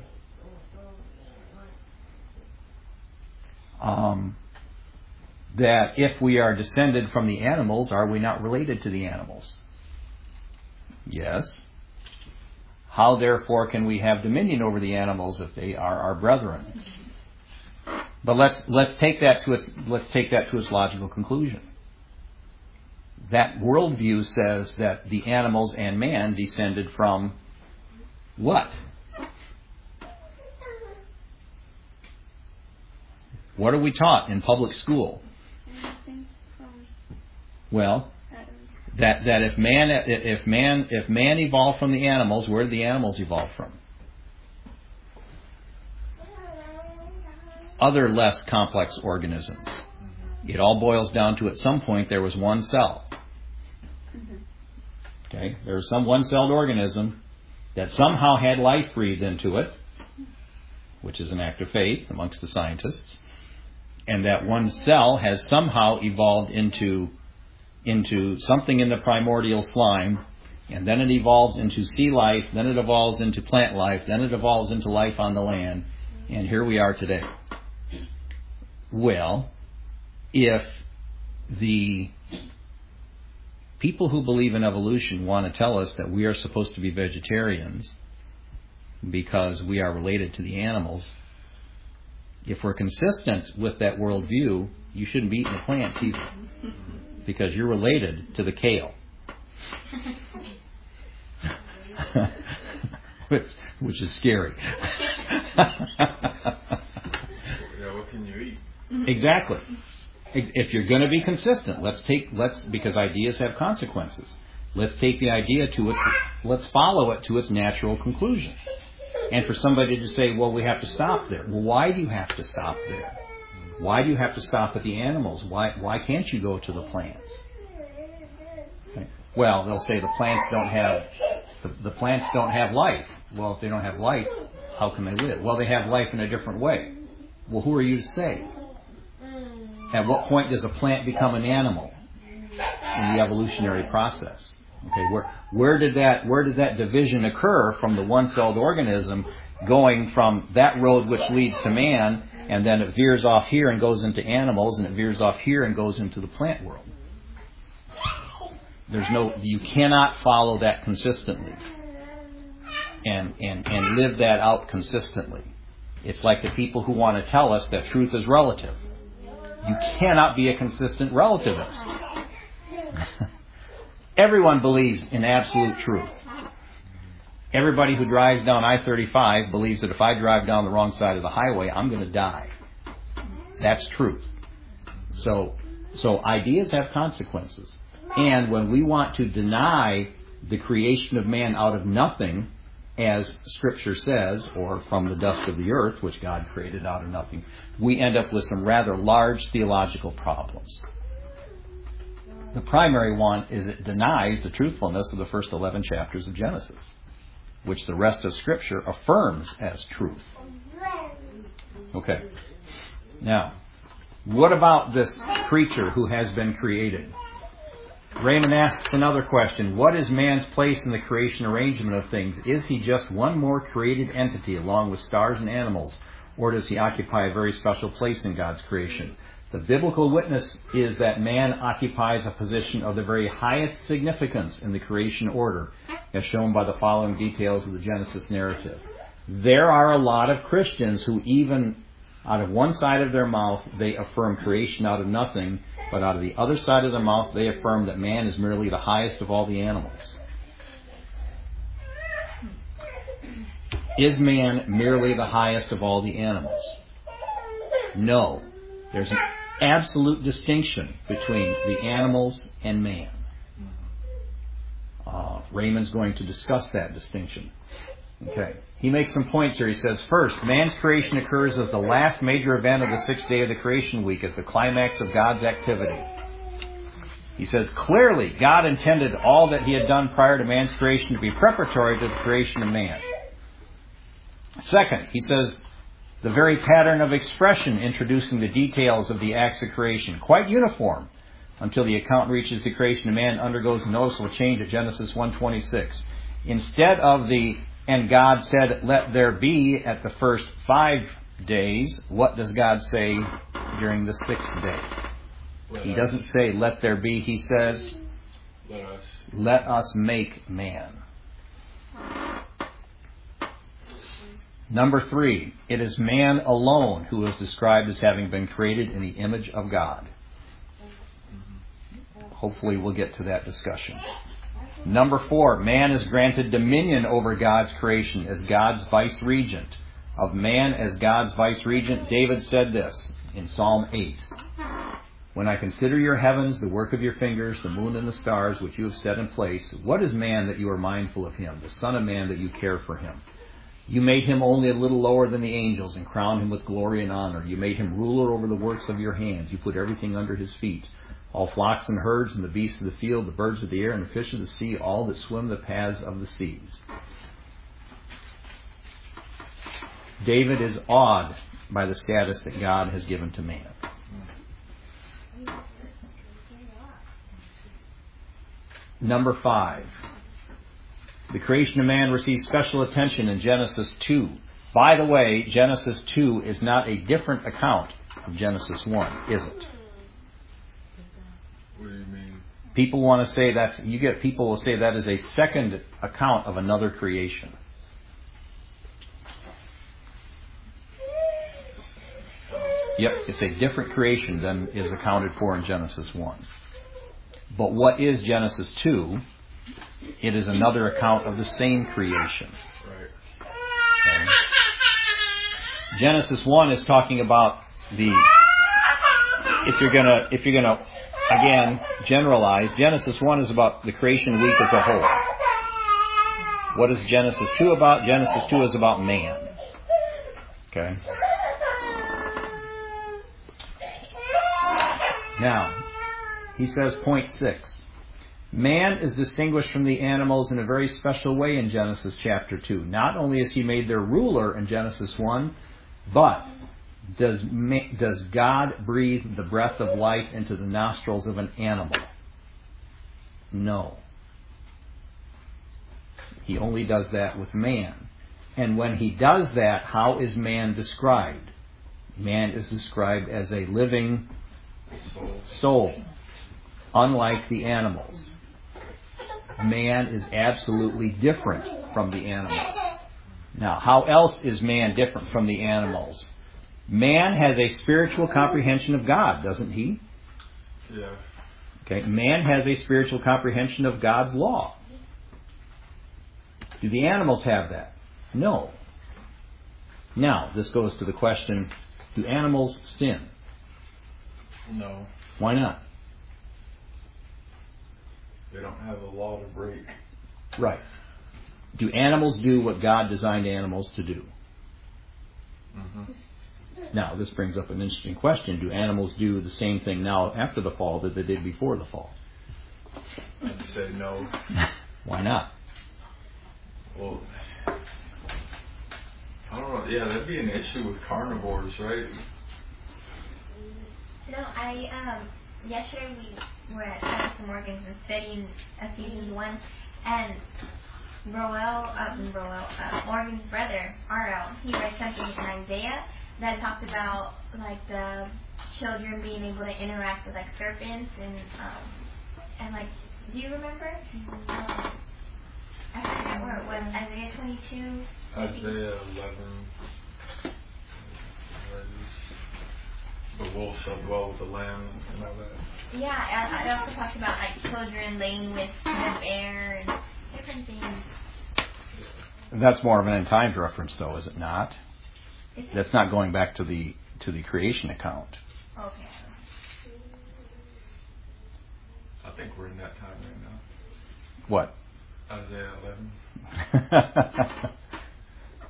A: Um, that if we are descended from the animals, are we not related to the animals? Yes. How therefore can we have dominion over the animals if they are our brethren? But let's let's take that to its let's take that to its logical conclusion. That worldview says that the animals and man descended from what? What are we taught in public school? Well, that that if man if man if man evolved from the animals, where did the animals evolve from? Other less complex organisms. It all boils down to, at some point there was one cell. Okay, there was some one-celled organism that somehow had life breathed into it, which is an act of faith amongst the scientists, and that one cell has somehow evolved into into something in the primordial slime, and then it evolves into sea life, then it evolves into plant life, then it evolves into life on the land, and here we are today. Well, if the people who believe in evolution want to tell us that we are supposed to be vegetarians because we are related to the animals, if we're consistent with that worldview, you shouldn't be eating the plants either, because you're related to the kale. which, which is scary.
B: Yeah, what can you eat?
A: Exactly. If you're going to be consistent, let's take let's because ideas have consequences. Let's take the idea to its let's follow it to its natural conclusion. And for somebody to say, well, we have to stop there. Well, why do you have to stop there? Why do you have to stop at the animals? Why why can't you go to the plants? Okay. Well, they'll say the plants don't have the, the plants don't have life. Well, if they don't have life, how can they live? Well, they have life in a different way. Well, who are you to say? At what point does a plant become an animal in the evolutionary process? Okay, where where did that where did that division occur from the one-celled organism, going from that road which leads to man, and then it veers off here and goes into animals, and it veers off here and goes into the plant world? There's no you cannot follow that consistently and and and live that out consistently. It's like the people who want to tell us that truth is relative. You cannot be a consistent relativist. Everyone believes in absolute truth. Everybody who drives down I thirty-five believes that if I drive down the wrong side of the highway, I'm going to die. That's truth. So, so ideas have consequences. And when we want to deny the creation of man out of nothing, as Scripture says, or from the dust of the earth, which God created out of nothing, we end up with some rather large theological problems. The primary one is it denies the truthfulness of the first eleven chapters of Genesis, which the rest of Scripture affirms as truth. Okay. Now, what about this creature who has been created? Raymond asks another question. What is man's place in the creation arrangement of things? Is he just one more created entity along with stars and animals, or does he occupy a very special place in God's creation? The biblical witness is that man occupies a position of the very highest significance in the creation order, as shown by the following details of the Genesis narrative. There are a lot of Christians who, even out of one side of their mouth, they affirm creation out of nothing, but out of the other side of their mouth, they affirm that man is merely the highest of all the animals. Is man merely the highest of all the animals? No. There's an absolute distinction between the animals and man. Uh, Raymond's going to discuss that distinction. Okay. He makes some points here. He says, first, man's creation occurs as the last major event of the sixth day of the creation week, as the climax of God's activity. He says, clearly, God intended all that He had done prior to man's creation to be preparatory to the creation of man. Second, he says, the very pattern of expression introducing the details of the acts of creation, quite uniform, until the account reaches the creation of man, undergoes a noticeable change at Genesis one twenty-six. Instead of the, and God said, let there be at the first five days, what does God say during the sixth day?
B: Let
A: He
B: us-
A: doesn't say, let there be. He says,
B: Let us.
A: let us make man. Number three, it is man alone who is described as having been created in the image of God. Hopefully we'll get to that discussion. Number four, man is granted dominion over God's creation as God's vice-regent. Of man as God's vice-regent, David said this in Psalm eight. When I consider your heavens, the work of your fingers, the moon and the stars which you have set in place, what is man that you are mindful of him, the son of man that you care for him? You made him only a little lower than the angels and crowned him with glory and honor. You made him ruler over the works of your hands. You put everything under his feet. All flocks and herds and the beasts of the field, the birds of the air and the fish of the sea, all that swim the paths of the seas. David is awed by the status that God has given to man. Number five. The creation of man receives special attention in Genesis two. By the way, Genesis two is not a different account of Genesis one, is it?
B: What do you mean?
A: People want to say that, you get people will say that is a second account of another creation. Yep, it's a different creation than is accounted for in Genesis one. But what is Genesis two? It is another account of the same creation.
B: Right.
A: Okay. Genesis one is talking about the, if you're gonna, if you're gonna, again, generalize, Genesis one is about the creation week as a whole. What is Genesis two about? Genesis two is about man. Okay. Now, he says point six. Man is distinguished from the animals in a very special way in Genesis chapter two. Not only is he made their ruler in Genesis one, but does, does God breathe the breath of life into the nostrils of an animal? No. He only does that with man. And when he does that, how is man described? Man is described as a living
B: Soul.
A: soul, unlike the animals. Man is absolutely different from the animals. Now, how else is man different from the animals? Man has a spiritual comprehension of God, doesn't he?
B: Yeah.
A: Okay, man has a spiritual comprehension of God's law. Do the animals have that? No. Now, this goes to the question, do animals sin?
B: No.
A: Why not?
B: They don't have a law to break.
A: Right. Do animals do what God designed animals to do?
B: Mm-hmm.
A: Now, this brings up an interesting question. Do animals do the same thing now after the fall that they did before the fall?
B: I'd say no.
A: Why not?
B: Well, I don't know. Yeah, that'd be an issue with carnivores, right?
D: No, I, um, yesterday we were at Pastor Morgan's and studying Ephesians one, and Roel, uh, Roel, uh, Morgan's brother, R L, he read something in Isaiah that talked about, like, the children being able to interact with, like, serpents, and, um, and, like, do you remember? Um, I forget where it was, Isaiah twenty-two?
B: Isaiah eleven. The wolf shall dwell with the lamb and all that.
D: Yeah, and it also talked about, like, children laying with the bear and different things.
A: That's more of an end times reference, though, is it not?
D: Is it?
A: That's not going back to the to the creation account.
D: Okay.
B: I think we're in that time right now.
A: What?
B: Isaiah eleven.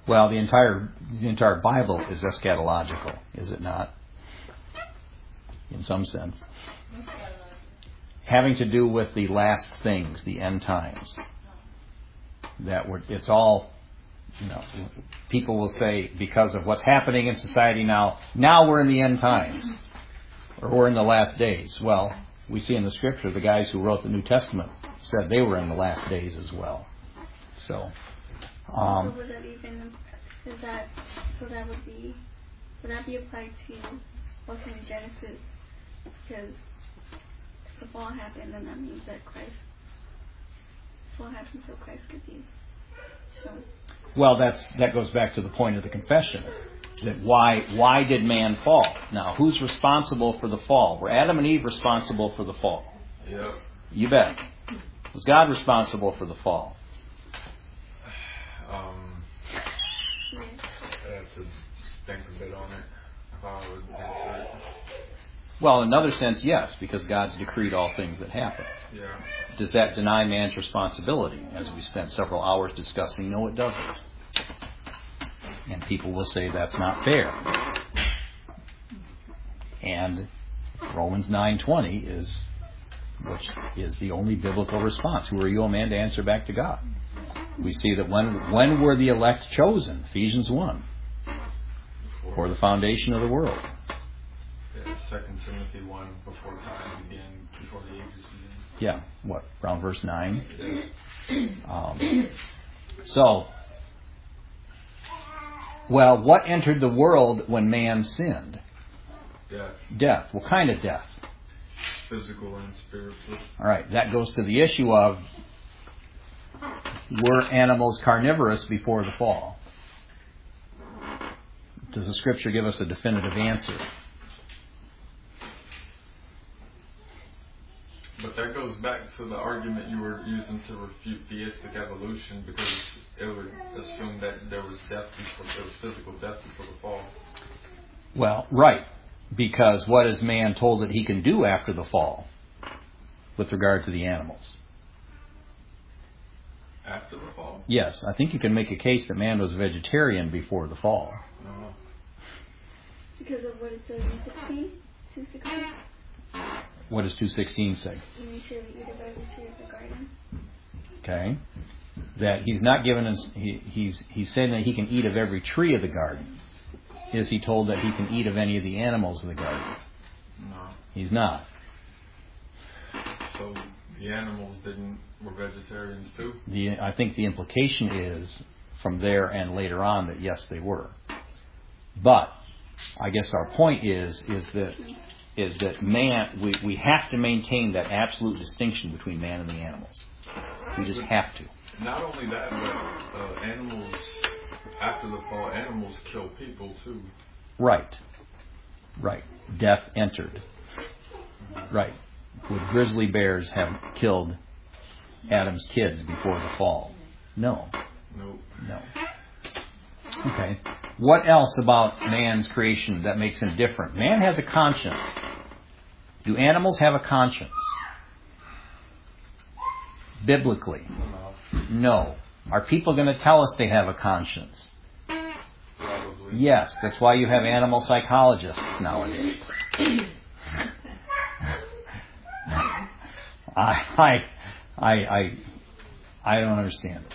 A: Well, the entire the entire Bible is eschatological, is it not? In some sense. Having to do with the last things, the end times. That we're, it's all, you know, people will say because of what's happening in society now, now we're in the end times. Or we're in the last days. Well, we see in the Scripture the guys who wrote the New Testament said they were in the last days as well. So, um,
C: so would that even, is that, so that would be, would that be applied to what's in Genesis? Because the fall happened, and that means that Christ, the fall happened so Christ could be shown.
A: Well, that's that goes back to the point of the confession. That why why did man fall? Now, who's responsible for the fall? Were Adam and Eve responsible for the fall?
B: Yes.
A: You bet. Was God responsible for the fall?
B: Um, I have to think a bit on it. If I would answer it.
A: Well, in another sense, yes, because God's decreed all things that happen.
B: Yeah.
A: Does that deny man's responsibility? As we spent several hours discussing, no, it doesn't. And people will say that's not fair. And Romans nine twenty is, which is the only biblical response. Who are you, O man, to answer back to God? We see that when when were the elect chosen? Ephesians one. For the foundation of the world.
B: Yeah, Second Timothy one, before time began, before the ages began.
A: Yeah, what, around verse nine? Um, so, well, what entered the world when man sinned?
B: Death.
A: Death. What kind of death?
B: Physical and spiritual.
A: All right, that goes to the issue of, were animals carnivorous before the fall? Does the Scripture give us a definitive answer?
B: But that goes back to the argument you were using to refute theistic evolution, because it would assume that there was death before, there was physical death before the fall.
A: Well, right. Because what is man told that he can do after the fall with regard to the animals?
B: After the fall?
A: Yes, I think you can make a case that man was a vegetarian before the fall.
B: No.
C: Because of what it says in sixteen? two sixteen?
A: What does two sixteen say?
C: You may surely eat of every tree of the garden.
A: Okay. That he's not given us, he, he's, he's saying that he can eat of every tree of the garden. Is he told that he can eat of any of the animals of the garden?
B: No.
A: He's not.
B: So the animals didn't were vegetarians too?
A: The, I think the implication is from there and later on that yes, they were. But I guess our point is is that is that man we, we have to maintain that absolute distinction between man and the animals. We just have to.
B: Not only that, but uh, animals after the fall, animals kill people too.
A: Right. Right. Death entered. Right. Would grizzly bears have killed Adam's kids before the fall? No.
B: Nope.
A: No. Okay. What else about man's creation that makes him different? Man has a conscience. Do animals have a conscience? Biblically? No. Are people going to tell us they have a conscience?
B: Probably.
A: Yes. That's why you have animal psychologists nowadays. I, I, I, I, I don't understand it.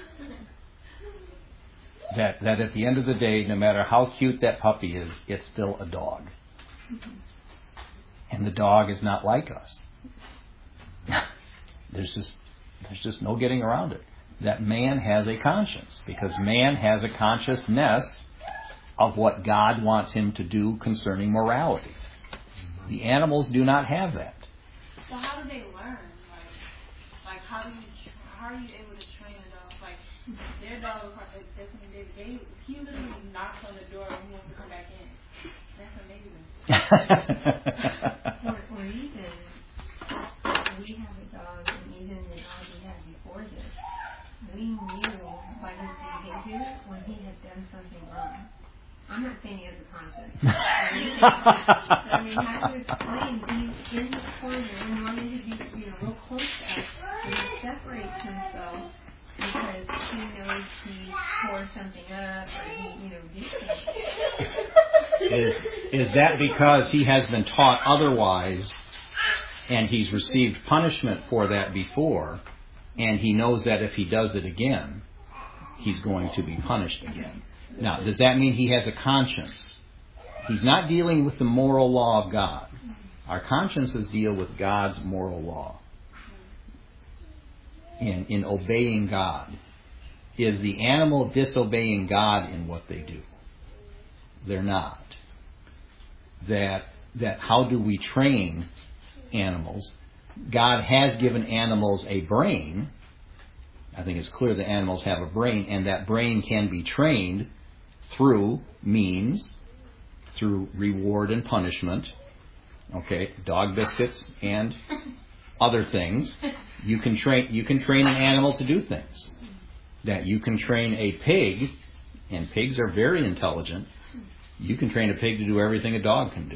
A: That that at the end of the day, no matter how cute that puppy is, it's still a dog, and the dog is not like us. There's just there's just no getting around it. That man has a conscience, because man has a consciousness of what God wants him to do concerning morality. The animals do not have that.
E: So how do they learn? Like, like how do you how are you able to train a dog? Like their dog, definitely they, they he literally knocks on the door and he wants to come back in. That's amazing.
F: or, or even we have a dog, and even the dog we had before this, we knew by his behavior when he had done something wrong. I'm not saying he has a conscience. I mean, I have to explain. He's in the corner when Norman would be, you know, real close to us, and he separates himself because he knows he's forced something up, or he, you know, did something.
A: Is, is that because he has been taught otherwise and he's received punishment for that before, and he knows that if he does it again, he's going to be punished again? Now, does that mean he has a conscience? He's not dealing with the moral law of God. Our consciences deal with God's moral law. In, in obeying God. Is the animal disobeying God in what they do? They're not. That, that how do we train animals? God has given animals a brain. I think it's clear that animals have a brain, and that brain can be trained through means, through reward and punishment. Okay, dog biscuits and other things. You can train you can train an animal to do things. That you can train a pig, and pigs are very intelligent. You can train a pig to do everything a dog can do.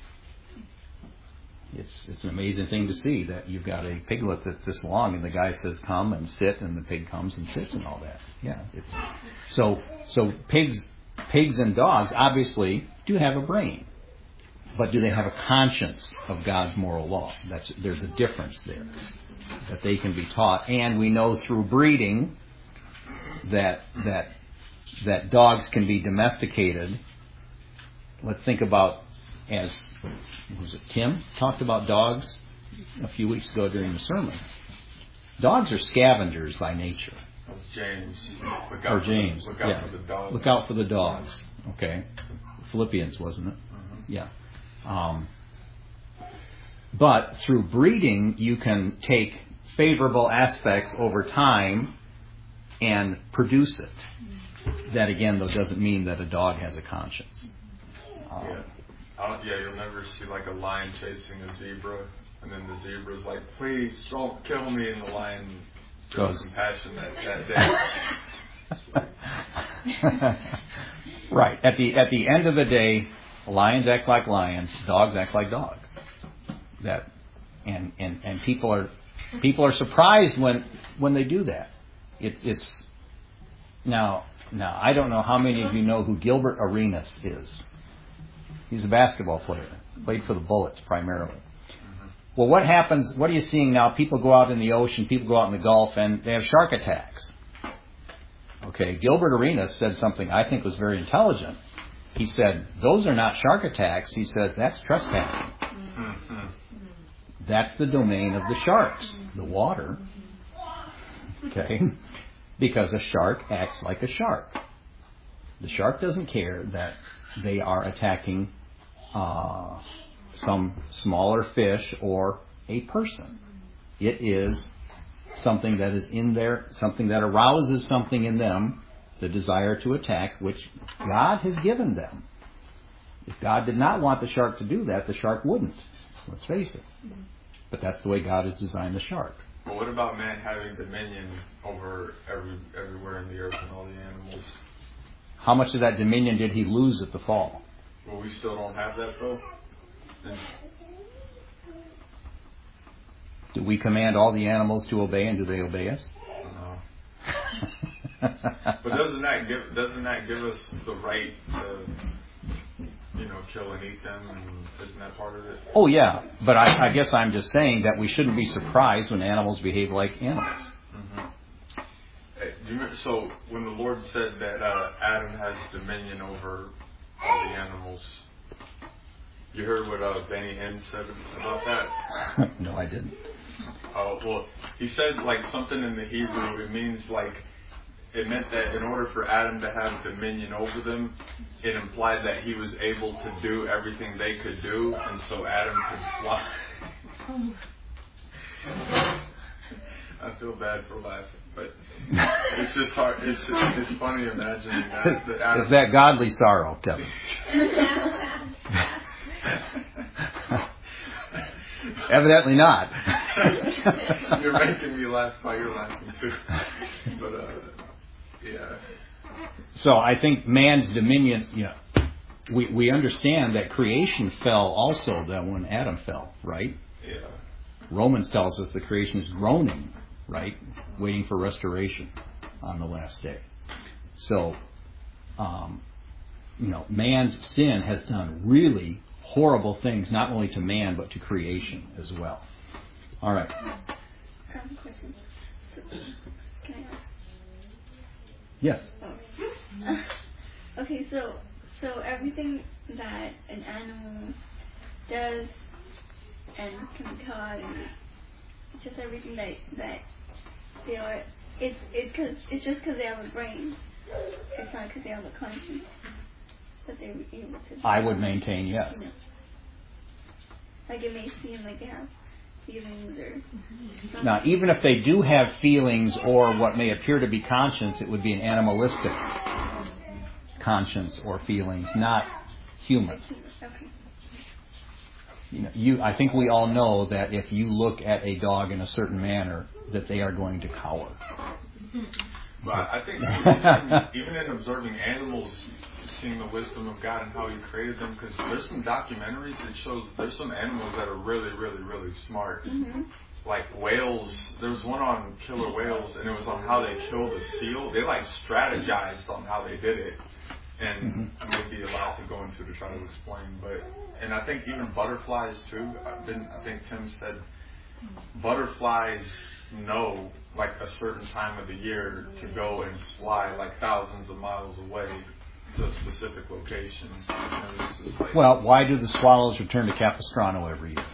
A: It's it's an amazing thing to see that you've got a piglet that's this long, and the guy says come and sit, and the pig comes and sits and all that. Yeah, it's so so pigs pigs and dogs obviously do have a brain, but do they have a conscience of God's moral law? That's there's a difference there that they can be taught, and we know through breeding that that that dogs can be domesticated. Let's think about, as was it Tim talked about dogs a few weeks ago during the sermon. Dogs are scavengers by nature.
B: That was James. Look
A: or James.
B: Look out
A: yeah.
B: for the dogs.
A: Look out for the dogs. Okay. Philippians, wasn't it?
B: Mm-hmm.
A: Yeah. Um, but through breeding, you can take favorable aspects over time and produce it. That again, though, doesn't mean that a dog has a conscience. Um,
B: yeah. I don't, yeah, you'll never see like a lion chasing a zebra, and then the zebra's like, "Please don't kill me," and the lion shows compassion that, that day.
A: Right. At the at the end of the day, lions act like lions, dogs act like dogs. That and and, and people are people are surprised when when they do that. It's it's now now I don't know how many of you know who Gilbert Arenas is. He's a basketball player. Played for the Bullets primarily. Mm-hmm. Well, what happens, what are you seeing now? People go out in the ocean, people go out in the Gulf, and they have shark attacks. Okay, Gilbert Arenas said something I think was very intelligent. He said, those are not shark attacks. He says, that's trespassing. Mm-hmm. That's the domain of the sharks, the water. Okay? Because a shark acts like a shark. The shark doesn't care that they are attacking uh, some smaller fish or a person. It is something that is in there, something that arouses something in them, the desire to attack, which God has given them. If God did not want the shark to do that, the shark wouldn't. Let's face it. But that's the way God has designed the shark.
B: But what about man having dominion over every everywhere in the earth and all the animals?
A: How much of that dominion did he lose at the fall?
B: Well, we still don't have that, though. And
A: do we command all the animals to obey, and do they obey us?
B: No. But doesn't that give doesn't that give us the right to, you know, kill and eat them? And isn't that part of it?
A: Oh yeah, but I, I guess I'm just saying that we shouldn't be surprised when animals behave like animals.
B: Mm-hmm. Do you, so when the Lord said that uh, Adam has dominion over all the animals, you heard what uh, Benny Hinn said about that?
A: No, I didn't.
B: Oh, well, he said like something in the Hebrew. It means like, it meant that in order for Adam to have dominion over them, it implied that he was able to do everything they could do, and so Adam could fly. I feel bad for laughing, but it's just hard. It's just, it's funny imagining that. that Adam,
A: Is that godly sorrow, Kevin? Evidently not.
B: You're making me laugh while you're laughing too. But uh, yeah.
A: So I think man's dominion. You know, we we understand that creation fell also then when Adam fell, right?
B: Yeah.
A: Romans tells us the creation is groaning, right, waiting for restoration on the last day. So, um, you know, man's sin has done really horrible things, not only to man, but to creation as well. All right.
C: Um, question. So, can I ask?
A: Yes.
C: Oh. Okay, so so everything that an animal does and can be caught, and just everything that that they are, it's it's cause it's just because they have a brain. It's not because they have a conscience that they're able to.
A: I would maintain yes.
C: You know, like it may seem like they have feelings or something.
A: Now, even if they do have feelings or what may appear to be conscience, it would be an animalistic conscience or feelings, not human.
C: Okay.
A: You know, you, I think we all know that if you look at a dog in a certain manner, that they are going to cower.
B: But I think even, even in observing animals, seeing the wisdom of God and how He created them, because there's some documentaries that shows there's some animals that are really, really, really smart.
C: Mm-hmm.
B: Like whales, there was one on killer whales, and it was on how they killed a seal. They like strategized on how they did it, and mm-hmm. I may be allowed to go into to try to explain. But and I think even butterflies too. I, didn't, I think Tim said butterflies know like a certain time of the year to go and fly like thousands of miles away to a specific location. You know, like,
A: well, why do the swallows return to Capistrano every year?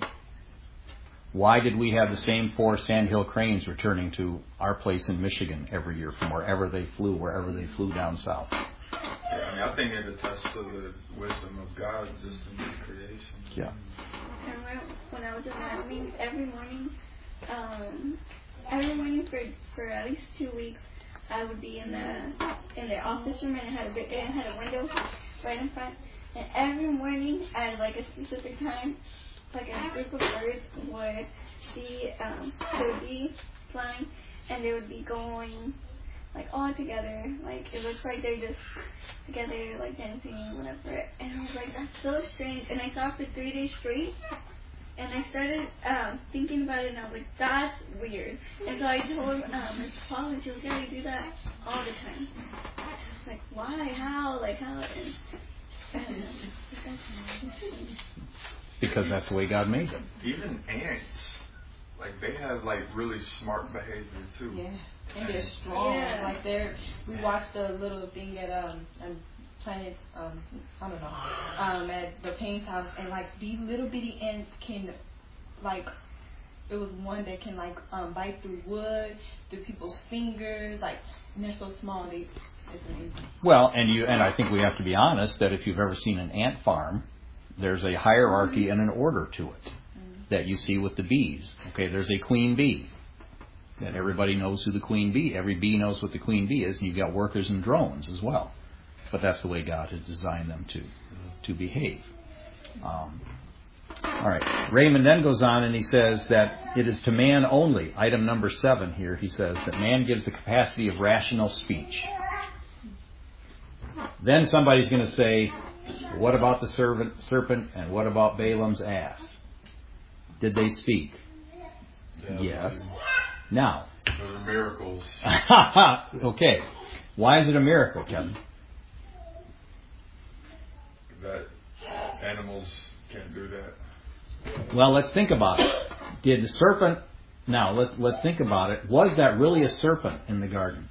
A: Why did we have the same four sandhill cranes returning to our place in Michigan every year from wherever they flew, wherever they flew down south?
B: Yeah, I mean, I think it attests to the wisdom of God just in His creation.
A: Yeah.
C: And when, when I was in Wyoming, every morning, um, every morning for for at least two weeks, I would be in the in their office room, and it had a big, it had a window right in front. And every morning at like a specific time, like a group of birds would be um, they would be flying, and they would be going like all together. Like it looks like they're just together, like dancing, whatever. And I was like, that's so strange. And I saw it for three days straight. And I started um, thinking about it, and I was like, that's weird. And so I told um, Miss Paul, and she was like, yeah, we do that all the time. I was like, why? How? Like, how? And, and that's
A: because that's the way God made them.
B: Even ants, like, they have, like, really smart behavior, too.
E: Yeah, and they're strong.
C: Yeah.
E: Like, they're, we watched a little thing at, um, um Planet, um, I don't know, um, at the Payne's house, and like these little bitty ants can, like, it was one that can like um, bite through wood, through people's fingers, like, and they're so small. They, it's amazing.
A: Well, and you and I think we have to be honest that if you've ever seen an ant farm, there's a hierarchy and an order to it mm-hmm. that you see with the bees. Okay, there's a queen bee. That everybody knows who the queen bee. Every bee knows what the queen bee is, and you've got workers and drones as well. But that's the way God has designed them to to behave. Um, all right. Raymond then goes on and he says that it is to man only. Item number seven here, he says that man gives the capacity of rational speech. Then somebody's going to say, what about the serpent, serpent and what about Balaam's ass? Did they speak?
B: Yeah,
A: yes. Now.
B: Those are miracles.
A: Okay. Why is it a miracle, Kevin?
B: That animals can't do that.
A: Well, let's think about it. Did the serpent... Now, let's let's think about it. Was that really a serpent in the garden?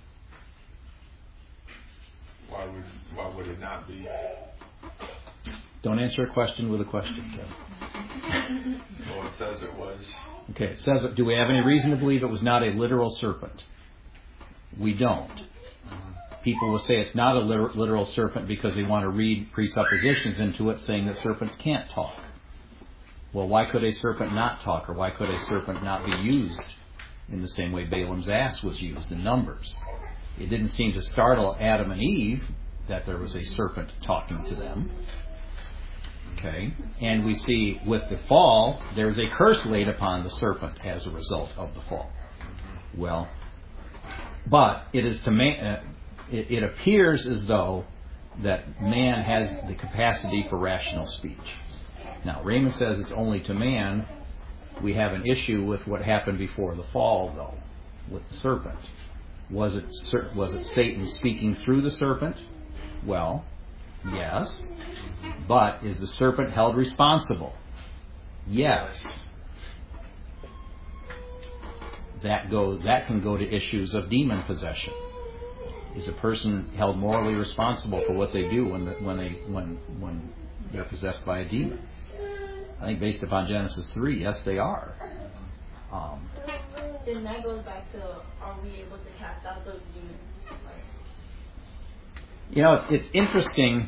B: Why would why would it not be?
A: Don't answer a question with a question, Kevin.
B: Well, it says it was.
A: Okay, it says it. Do we have any reason to believe it was not a literal serpent? We don't. People will say it's not a literal serpent because they want to read presuppositions into it saying that serpents can't talk. Well, why could a serpent not talk, or why could a serpent not be used in the same way Balaam's ass was used in Numbers? It didn't seem to startle Adam and Eve that there was a serpent talking to them. Okay, and we see with the fall, there is a curse laid upon the serpent as a result of the fall. Well, but it is to man... Uh, It, it appears as though that man has the capacity for rational speech. Now, Raymond says it's only to man. We have an issue with what happened before the fall, though, with the serpent. Was it was it Satan speaking through the serpent? Well, yes. But is the serpent held responsible? Yes. That go that can go to issues of demon possession. Is a person held morally responsible for what they do when the, when they when when they're possessed by a demon? I think based upon Genesis three, yes, they are. Um,
E: Then that goes back to, are we able to cast out those demons? Like,
A: you know, it's, it's interesting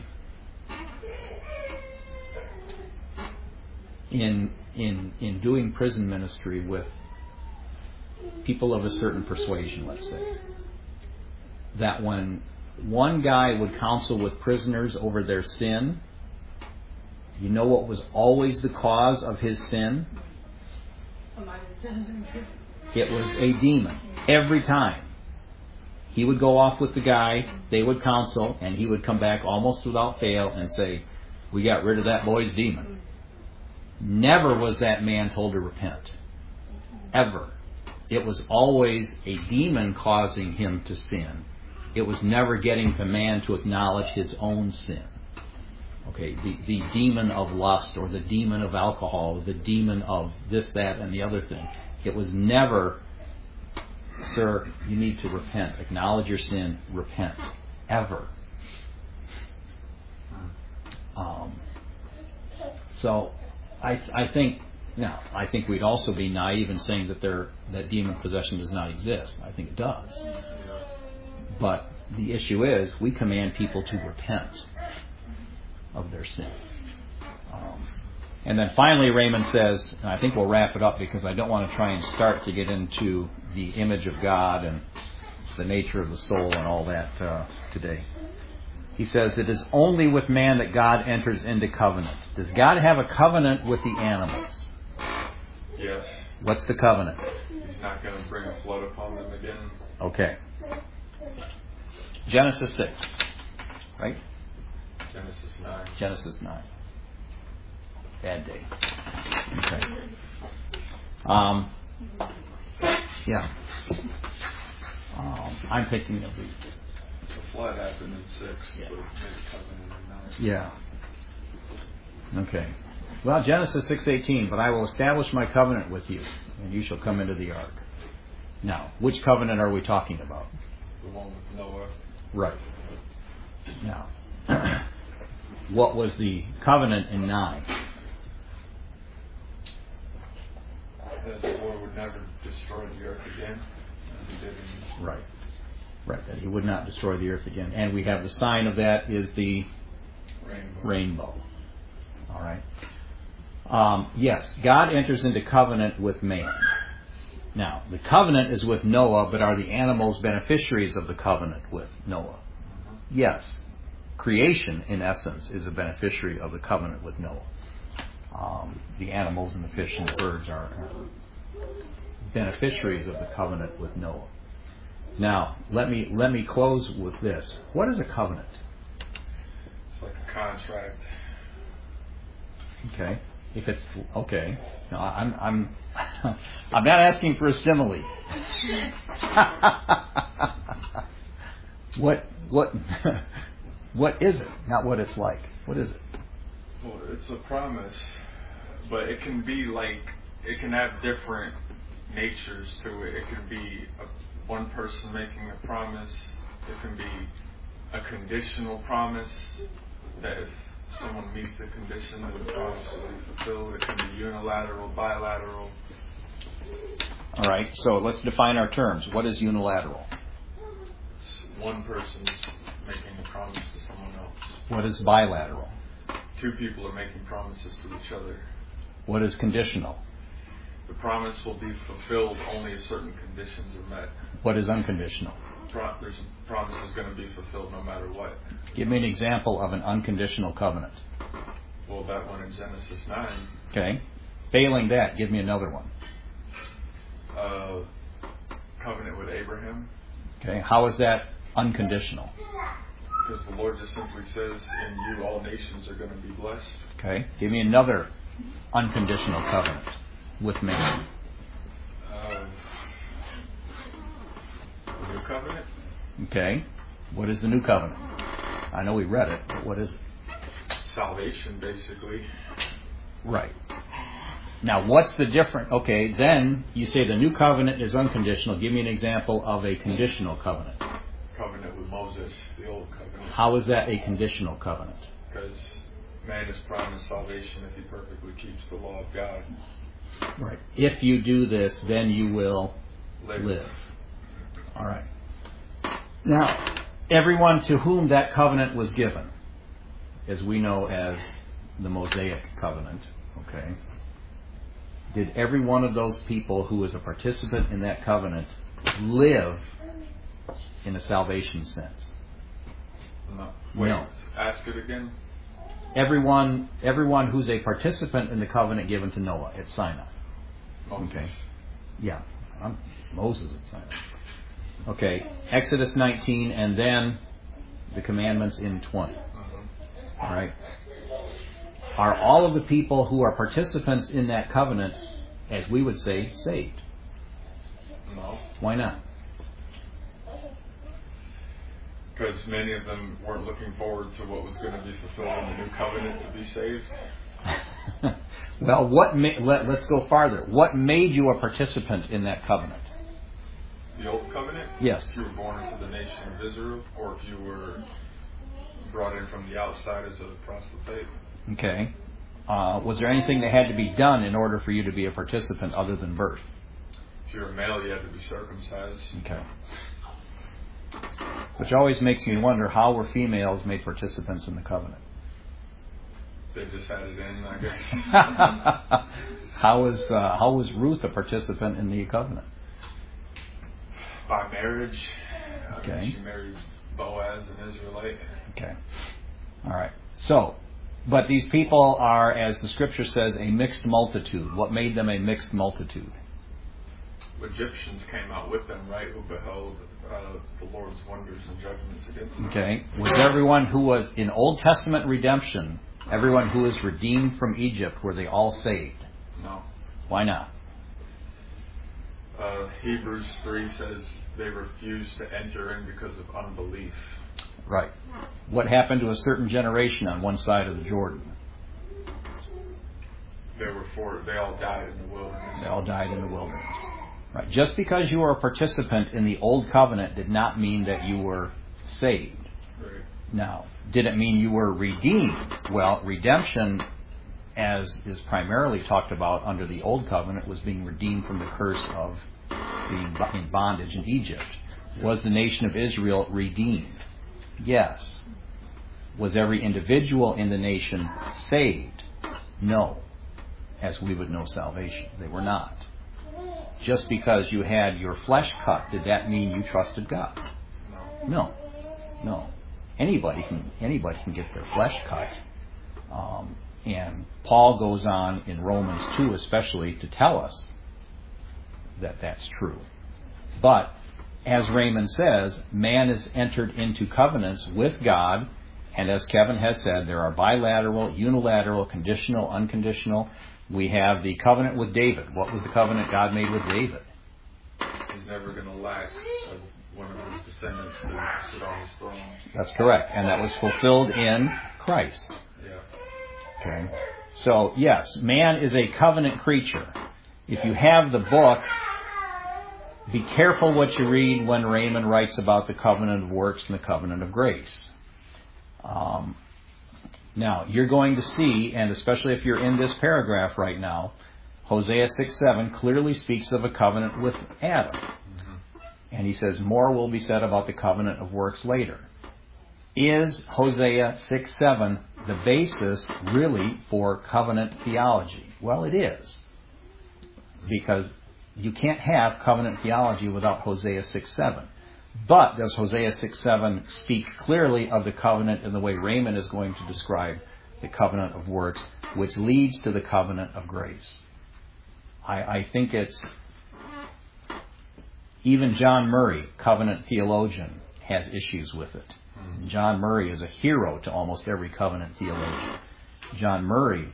A: in in in doing prison ministry with people of a certain persuasion, let's say, that when one guy would counsel with prisoners over their sin, you know what was always the cause of his sin? It was a demon. Every time. He would go off with the guy, they would counsel, and he would come back almost without fail and say, we got rid of that boy's demon. Never was that man told to repent. Ever. It was always a demon causing him to sin. It was never getting the man to acknowledge his own sin. Okay, the, the demon of lust, or the demon of alcohol, or the demon of this, that, and the other thing. It was never, sir, you need to repent. Acknowledge your sin. Repent. Ever. Um, so, I I think now I think we'd also be naive in saying that there that demon possession does not exist. I think it does. But the issue is, we command people to repent of their sin. Um, and then finally, Raymond says, and I think we'll wrap it up because I don't want to try and start to get into the image of God and the nature of the soul and all that uh, today. He says, it is only with man that God enters into covenant. Does God have a covenant with the animals?
B: Yes.
A: What's the covenant?
B: He's not going to bring a flood upon them again.
A: Okay. Genesis six, right?
B: Genesis nine.
A: Genesis nine. Bad day. Okay. Um, yeah. Um, I'm thinking of the...
B: The flood happened in six,
A: Yeah.
B: but made a covenant in nine.
A: Yeah. Okay. Well, Genesis six eighteen, but I will establish my covenant with you, and you shall come into the ark. Now, which covenant are we talking about?
B: The one with Noah.
A: Right. Now, what was the covenant in nine?
B: That the Lord would never destroy the earth again, as he did in
A: Right. Right, that he would not destroy the earth again. And we have the sign of that is the
B: rainbow.
A: rainbow. All right. Um, yes, God enters into covenant with man. Now, the covenant is with Noah, but are the animals beneficiaries of the covenant with Noah? Yes. Creation, in essence, is a beneficiary of the covenant with Noah. Um, the animals and the fish and the birds are, are beneficiaries of the covenant with Noah. Now, let me let me close with this. What is a covenant?
B: It's like a contract.
A: Okay. If it's okay. No, I'm I'm I'm not asking for a simile. what what what is it? Not what it's like. What is it?
B: Well, it's a promise, but it can be like, it can have different natures to it. It can be a, one person making a promise. It can be a conditional promise that if someone meets the condition, then the promise will be fulfilled. It can be unilateral, bilateral.
A: All right. So let's define our terms. What is unilateral?
B: It's one person's making a promise to someone else.
A: What is bilateral?
B: Two people are making promises to each other.
A: What is conditional?
B: The promise will be fulfilled only if certain conditions are met.
A: What is unconditional?
B: Pro- there's a promise is going to be fulfilled no matter what.
A: Give me an example of an unconditional covenant.
B: Well, that one in Genesis nine.
A: Okay. Failing that, give me another one.
B: Uh, covenant with Abraham.
A: Okay. How is that unconditional?
B: Because the Lord just simply says, in you all nations are going to be blessed.
A: Okay. Give me another unconditional covenant with man.
B: Uh, the covenant.
A: Okay. What is the new covenant? I know we read it, but what is it?
B: Salvation, basically.
A: Right. Now, what's the difference? Okay, then you say the new covenant is unconditional. Give me an example of a conditional covenant.
B: Covenant with Moses, the old covenant.
A: How is that a conditional covenant?
B: Because man is promised salvation if he perfectly keeps the law of God.
A: Right. If you do this, then you will
B: Live.
A: live. All right. Now, everyone to whom that covenant was given, as we know as the Mosaic covenant, okay, did every one of those people who was a participant in that covenant live in a salvation sense?
B: No. Wait,
A: No.
B: ask it again.
A: Everyone, everyone who's a participant in the covenant given to Noah at Sinai.
B: Moses.
A: Okay. Yeah, I'm Moses at Sinai. Okay, Exodus nineteen, and then the commandments in twenty.
B: Mm-hmm.
A: All right. Are all of the people who are participants in that covenant, as we would say, saved?
B: No.
A: Why not?
B: Because many of them weren't looking forward to what was going to be fulfilled in the new covenant to be saved.
A: Well, what ma- let, let's go farther. What made you a participant in that covenant?
B: The old covenant?
A: Yes.
B: If you were born into the nation of Israel, or if you were brought in from the outside as a proselyte.
A: Okay. Uh, was there anything that had to be done in order for you to be a participant other than birth?
B: If you were a male, you had to be circumcised.
A: Okay. Which always makes me wonder, how were females made participants in the covenant?
B: They just had it in, I guess.
A: how was uh, how was Ruth a participant in the covenant?
B: By marriage.
A: Okay.
B: I mean, she married Boaz, an Israelite.
A: Okay. All right. So, but these people are, as the scripture says, a mixed multitude. What made them a mixed multitude?
B: Egyptians came out with them, right, who beheld uh, the Lord's wonders and judgments against them.
A: Okay. Was everyone who was in Old Testament redemption, everyone who was redeemed from Egypt, were they all saved?
B: No.
A: Why not?
B: Uh, Hebrews three says they refused to enter in because of unbelief.
A: Right. What happened to a certain generation on one side of the Jordan?
B: They were for, they all died in the wilderness.
A: They all died in the wilderness. Right. Just because you were a participant in the Old Covenant did not mean that you were saved.
B: Right.
A: Now, did it mean you were redeemed? Well, redemption, as is primarily talked about under the Old Covenant, was being redeemed from the curse of being in bondage in Egypt. Was the nation of Israel redeemed? Yes. Was every individual in the nation saved? No. As we would know salvation. They were not. Just because you had your flesh cut, did that mean you trusted God?
B: No.
A: No. No. Anybody can anybody can get their flesh cut. Um, and Paul goes on in Romans two especially to tell us that that's true. But, as Raymond says, man is entered into covenants with God, and as Kevin has said, there are bilateral, unilateral, conditional, unconditional. We have the covenant with David. What was the covenant God made with David?
B: He's never going to lack one of his descendants to sit on his throne.
A: That's correct. And that was fulfilled in Christ.
B: Yeah.
A: Okay. So, yes, man is a covenant creature. If you have the book, be careful what you read when Raymond writes about the covenant of works and the covenant of grace. Um, now, you're going to see, and especially if you're in this paragraph right now, Hosea six seven clearly speaks of a covenant with Adam. Mm-hmm. And he says more will be said about the covenant of works later. Is Hosea six seven the basis really for covenant theology? Well, it is. Because you can't have covenant theology without Hosea six seven. But does Hosea six seven speak clearly of the covenant in the way Raymond is going to describe the covenant of works, which leads to the covenant of grace? I, I think it's... Even John Murray, covenant theologian, has issues with it. John Murray is a hero to almost every covenant theologian. John Murray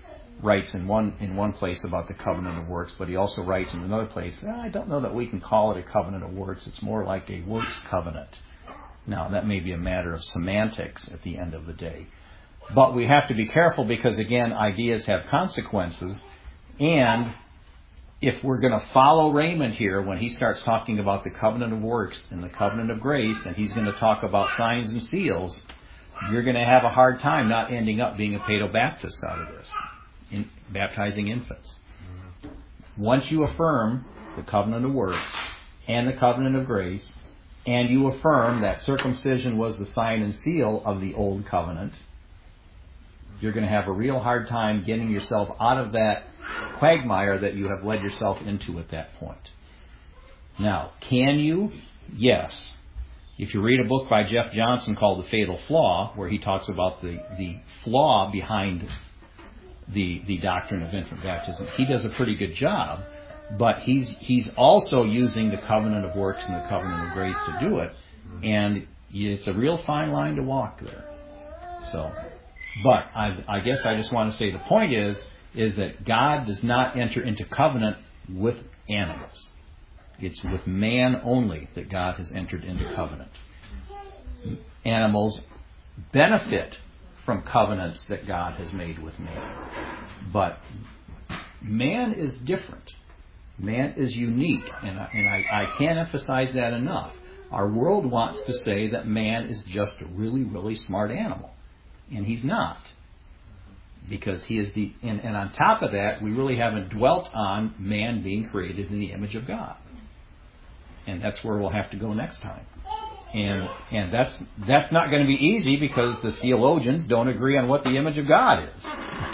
A: writes in one in one place about the covenant of works, but he also writes in another place, I don't know that we can call it a covenant of works. It's more like a works covenant. Now, that may be a matter of semantics at the end of the day. But we have to be careful because, again, ideas have consequences. And if we're going to follow Raymond here when he starts talking about the covenant of works and the covenant of grace, and he's going to talk about signs and seals, you're going to have a hard time not ending up being a paedobaptist out of this, in baptizing infants. Once you affirm the covenant of works and the covenant of grace, and you affirm that circumcision was the sign and seal of the old covenant, you're going to have a real hard time getting yourself out of that quagmire that you have led yourself into at that point. Now, can you? Yes. If you read a book by Jeff Johnson called The Fatal Flaw, where he talks about the, the flaw behind the the doctrine of infant baptism, he does a pretty good job, but he's he's also using the covenant of works and the covenant of grace to do it, and it's a real fine line to walk there. So, but I, I guess I just want to say the point is, is that God does not enter into covenant with animals. It's with man only that God has entered into covenant. Animals benefit from covenants that God has made with man. But man is different. Man is unique, and I, and I, I can't emphasize that enough. Our world wants to say that man is just a really, really smart animal. And he's not. Because he is the, and, and on top of that, we really haven't dwelt on man being created in the image of God. And that's where we'll have to go next time. And and that's that's not going to be easy because the theologians don't agree on what the image of God is.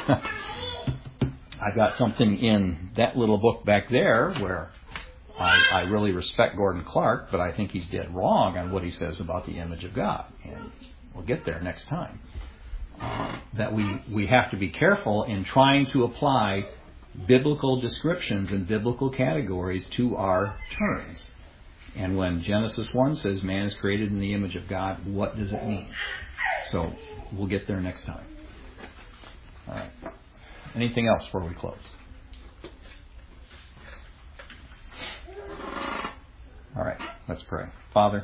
A: I've got something in that little book back there where I, I really respect Gordon Clark, but I think he's dead wrong on what he says about the image of God. And we'll get there next time. Uh, that we, we have to be careful in trying to apply biblical descriptions and biblical categories to our terms. And when Genesis one says man is created in the image of God, what does it mean? So we'll get there next time. All right. Anything else before we close? All right. Let's pray. Father,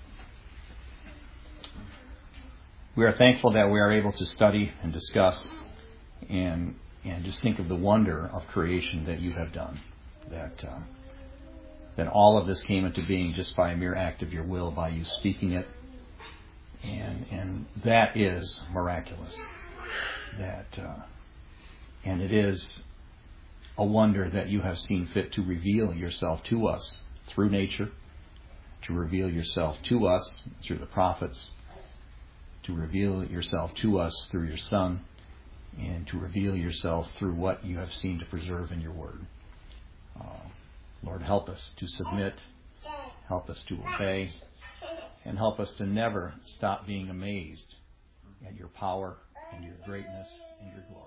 A: we are thankful that we are able to study and discuss and and just think of the wonder of creation that you have done. That uh, that all of this came into being just by a mere act of your will, by you speaking it. And and that is miraculous. That uh, and it is a wonder that you have seen fit to reveal yourself to us through nature, to reveal yourself to us through the prophets, to reveal yourself to us through your Son, and to reveal yourself through what you have seen to preserve in your Word. Uh, Lord, help us to submit, help us to obey, and help us to never stop being amazed at your power and your greatness and your glory.